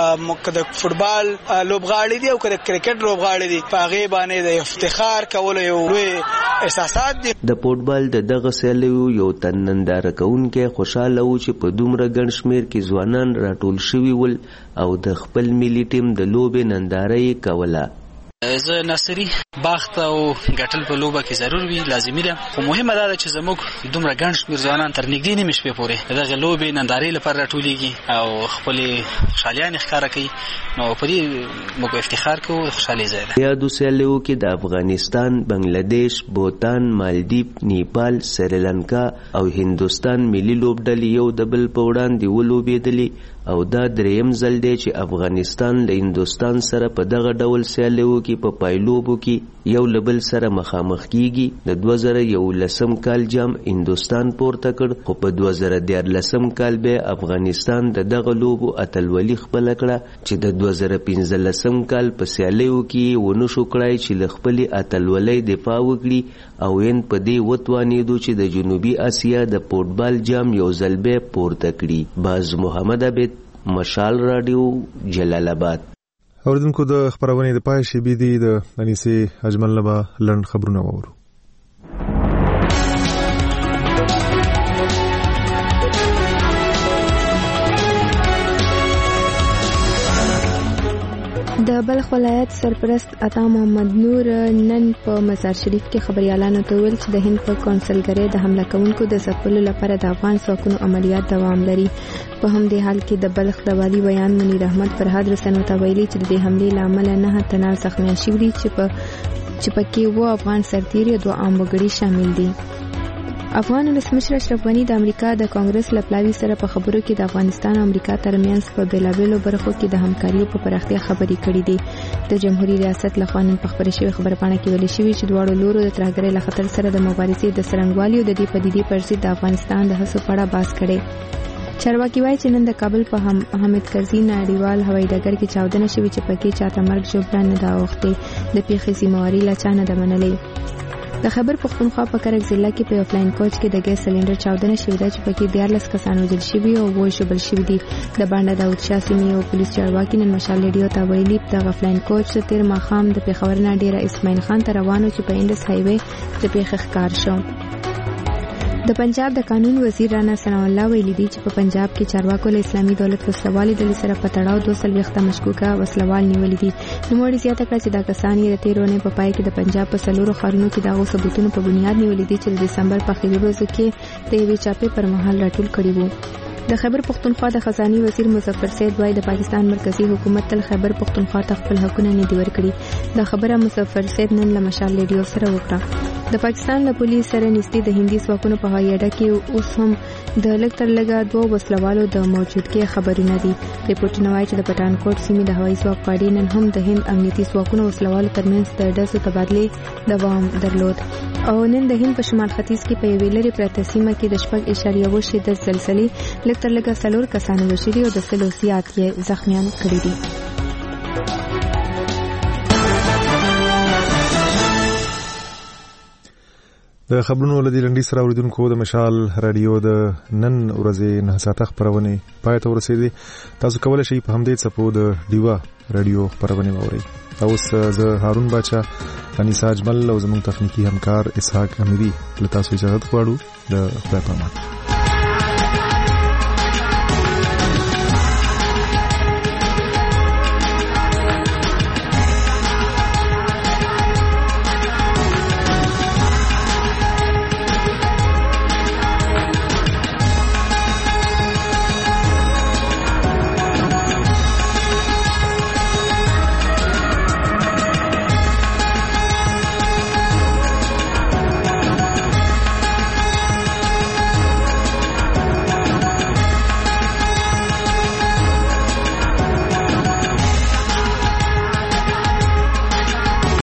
که د فوټبال لوبغاړي دي او که د کرکټ لوبغاړي دي په هغې باندې د افتخار کولو یو لوی احساسات دي. د فوټبال د دغه سیالیو یو تن ننداره کوونکی خوشحاله و چې په دومره ګڼ شمېر کې ځوانان راټول شوي ول او د خپل ملي ټیم د لوبې ننداره یې کوله. زه ناصري باخت او ګټل په لوبه کې ضرور وي لازمي ده خو مهمه ده چې زموږ دومره ګڼ شمېر ځوانان تر نږدې نیمې شپې پورې دغه لوبې نندارې لپاره راټولېږي او خپلې خوشحالیانې ښکاره کوي. نو په دې موږ افتخار کوو خوشحالي ځای ده. یادو سیالیو کې د افغانستان بنګلادیش بوتان مالدیپ نیپال سریلانکا او هندوستان ملي لوبډلې یو د بل په وړاندې ولوبېدلې او دا دریم ځل دی چې افغانستان له هندوستان سره په دغه ډول سیالیو کې په پایلوبو کې یو له بل سره مخامخ کیږي. د 2011 کال جام هندوستان پورته کړ خو په 2014 کال به افغانستان د دغه لوبو اتلولي خپله کړه چې د 2015 کال په سیالیو کې ونشو کړای چې له خپلې اتلولۍ دفاع وکړي او ان په دې وتوانېدو چې د جنوبي اسیا د فوټبال جام یو ځل به پورته کړي. باز محمد عبید مشال راډیو جلال آباد. اوریدونکو د خبرونې د پای شی بي دي د انیسې اجمل لبا لند خبرونه وورو. د بلخ ولایت سرپرست عطا محمد نور نن په مزار شریف کې خبريالانو ته ویل چې د هند په کونسلګرۍ د حمله کوونکو د ځپلو لپاره د افغان ځواکونو عملیات دوام لري. په همدې حال کې د بلخ د والي بیان منیر احمد فرهاد رسنیو ته ویلي چې د دې حملې له امله 9 تنه زخمیان شوي دي چې پکې 2 افغان سرتیري او 2 عام وګړي شامل دي. افغان ولسمشر اشرف غنی د امریکا د کانګرس لپلاوي سره په خبرو کې د افغانستان او امریکا ترمنځ په بیلابېلو برخو کې د همکارۍ په پراختیا خبرې کړې دي. د جمهوریت ریاست لخوا نن په خبرې شوې خبره پاڼه کې ویل شوی چې دواړو لورو د ترهګرۍ له خطر سره د مبارزې د څرنګوالي او د دې پدیدې پر ضد د افغانستان د هڅو په اړه بحث کړي. چارواکي وایي چې نن د کابل په حامد کرزي نړیوال هوایي ډګر کې چاودنه شوې چې پکې چاته مرګ ژوبله نه دا وختې د پیښې ذمہواري لا چا نه ده منلې. د خیبر پختونخوا په کرک ضلع کې په افلاین کوچ کې د ګیس سلندر چاودنه شوې ده چې پکې 14 کسان وژل شوي او 2 ژوبل شوي دي. د بانډا داود شاه سیمې او پولیس چارواکي نن مشال ریډیو ته ویلي د افلاین کوچ تیر ماښام د پیښور نه ډیره اسماعیل خان ته روانو چې په انډس هایوي د پیښې ښکار شو. د پنجاب د قانون وزیر رانا ثناء الله ویلي دی چې په پنجاب کې چارواکو له اسلامي دولت وسلوالي ډلې سره په تړاو 2 مشکوکه وسلوال نیولي دي. نوموړي زیاته کړه چې دا کسان یې د تیرونې په پای کې د پنجاب په 4 ښارونو کې دغه ثبوتونو په بنیاد نیولي دي چې د دسمبر په اخري ورځو کې د یوې چاپې پر مهال راټول کړي وو. د خیبر پختونخوا د خزاني وزیر مظفر سید وایي د پاکستان مرکزی حکومت تل خیبر پختونخوا ته خپل حقونه نه دي ورکړي. دا خبره مظفر سید نن له مشال ریډیو سره وکړه. د پاکستان له پولیس سره نږدې د هندي ځواکونو په هوایي اډه کې اوس هم د لږ تر لږه 2 وسلوالو د موجودګۍ خبرونه دي. ریپورتونه وايي چې د پټانکوټ سیمې د هوایي ځواک په اډې نن هم د هند امنیتي ځواکونو وسلوالو ترمنځ د ډزو تبادلې دوام درلود او نن د هند په شمال ختیځ کې په یوې لرې پرته سیمه کې د 6.1 شدت زلزلې لږ تر لږه 4 کسان وژلي او د 100 زیات یې زخمیان کړي دي. د خبرونو لدی لنډی سره اوریدونکو د مشال رادیو د نن ورځې 9 ساعته خبرونه پای ته ورسېدي. تاسو کولای شئ په همدې څپو د ډیوا رادیو خبرونه واورئ. اوس زه هارون باچا انیسا اجمل او زموږ تخنیکی همکار اسحاق حمیدی له تاسو اجازه غواړو. د خدای په امان.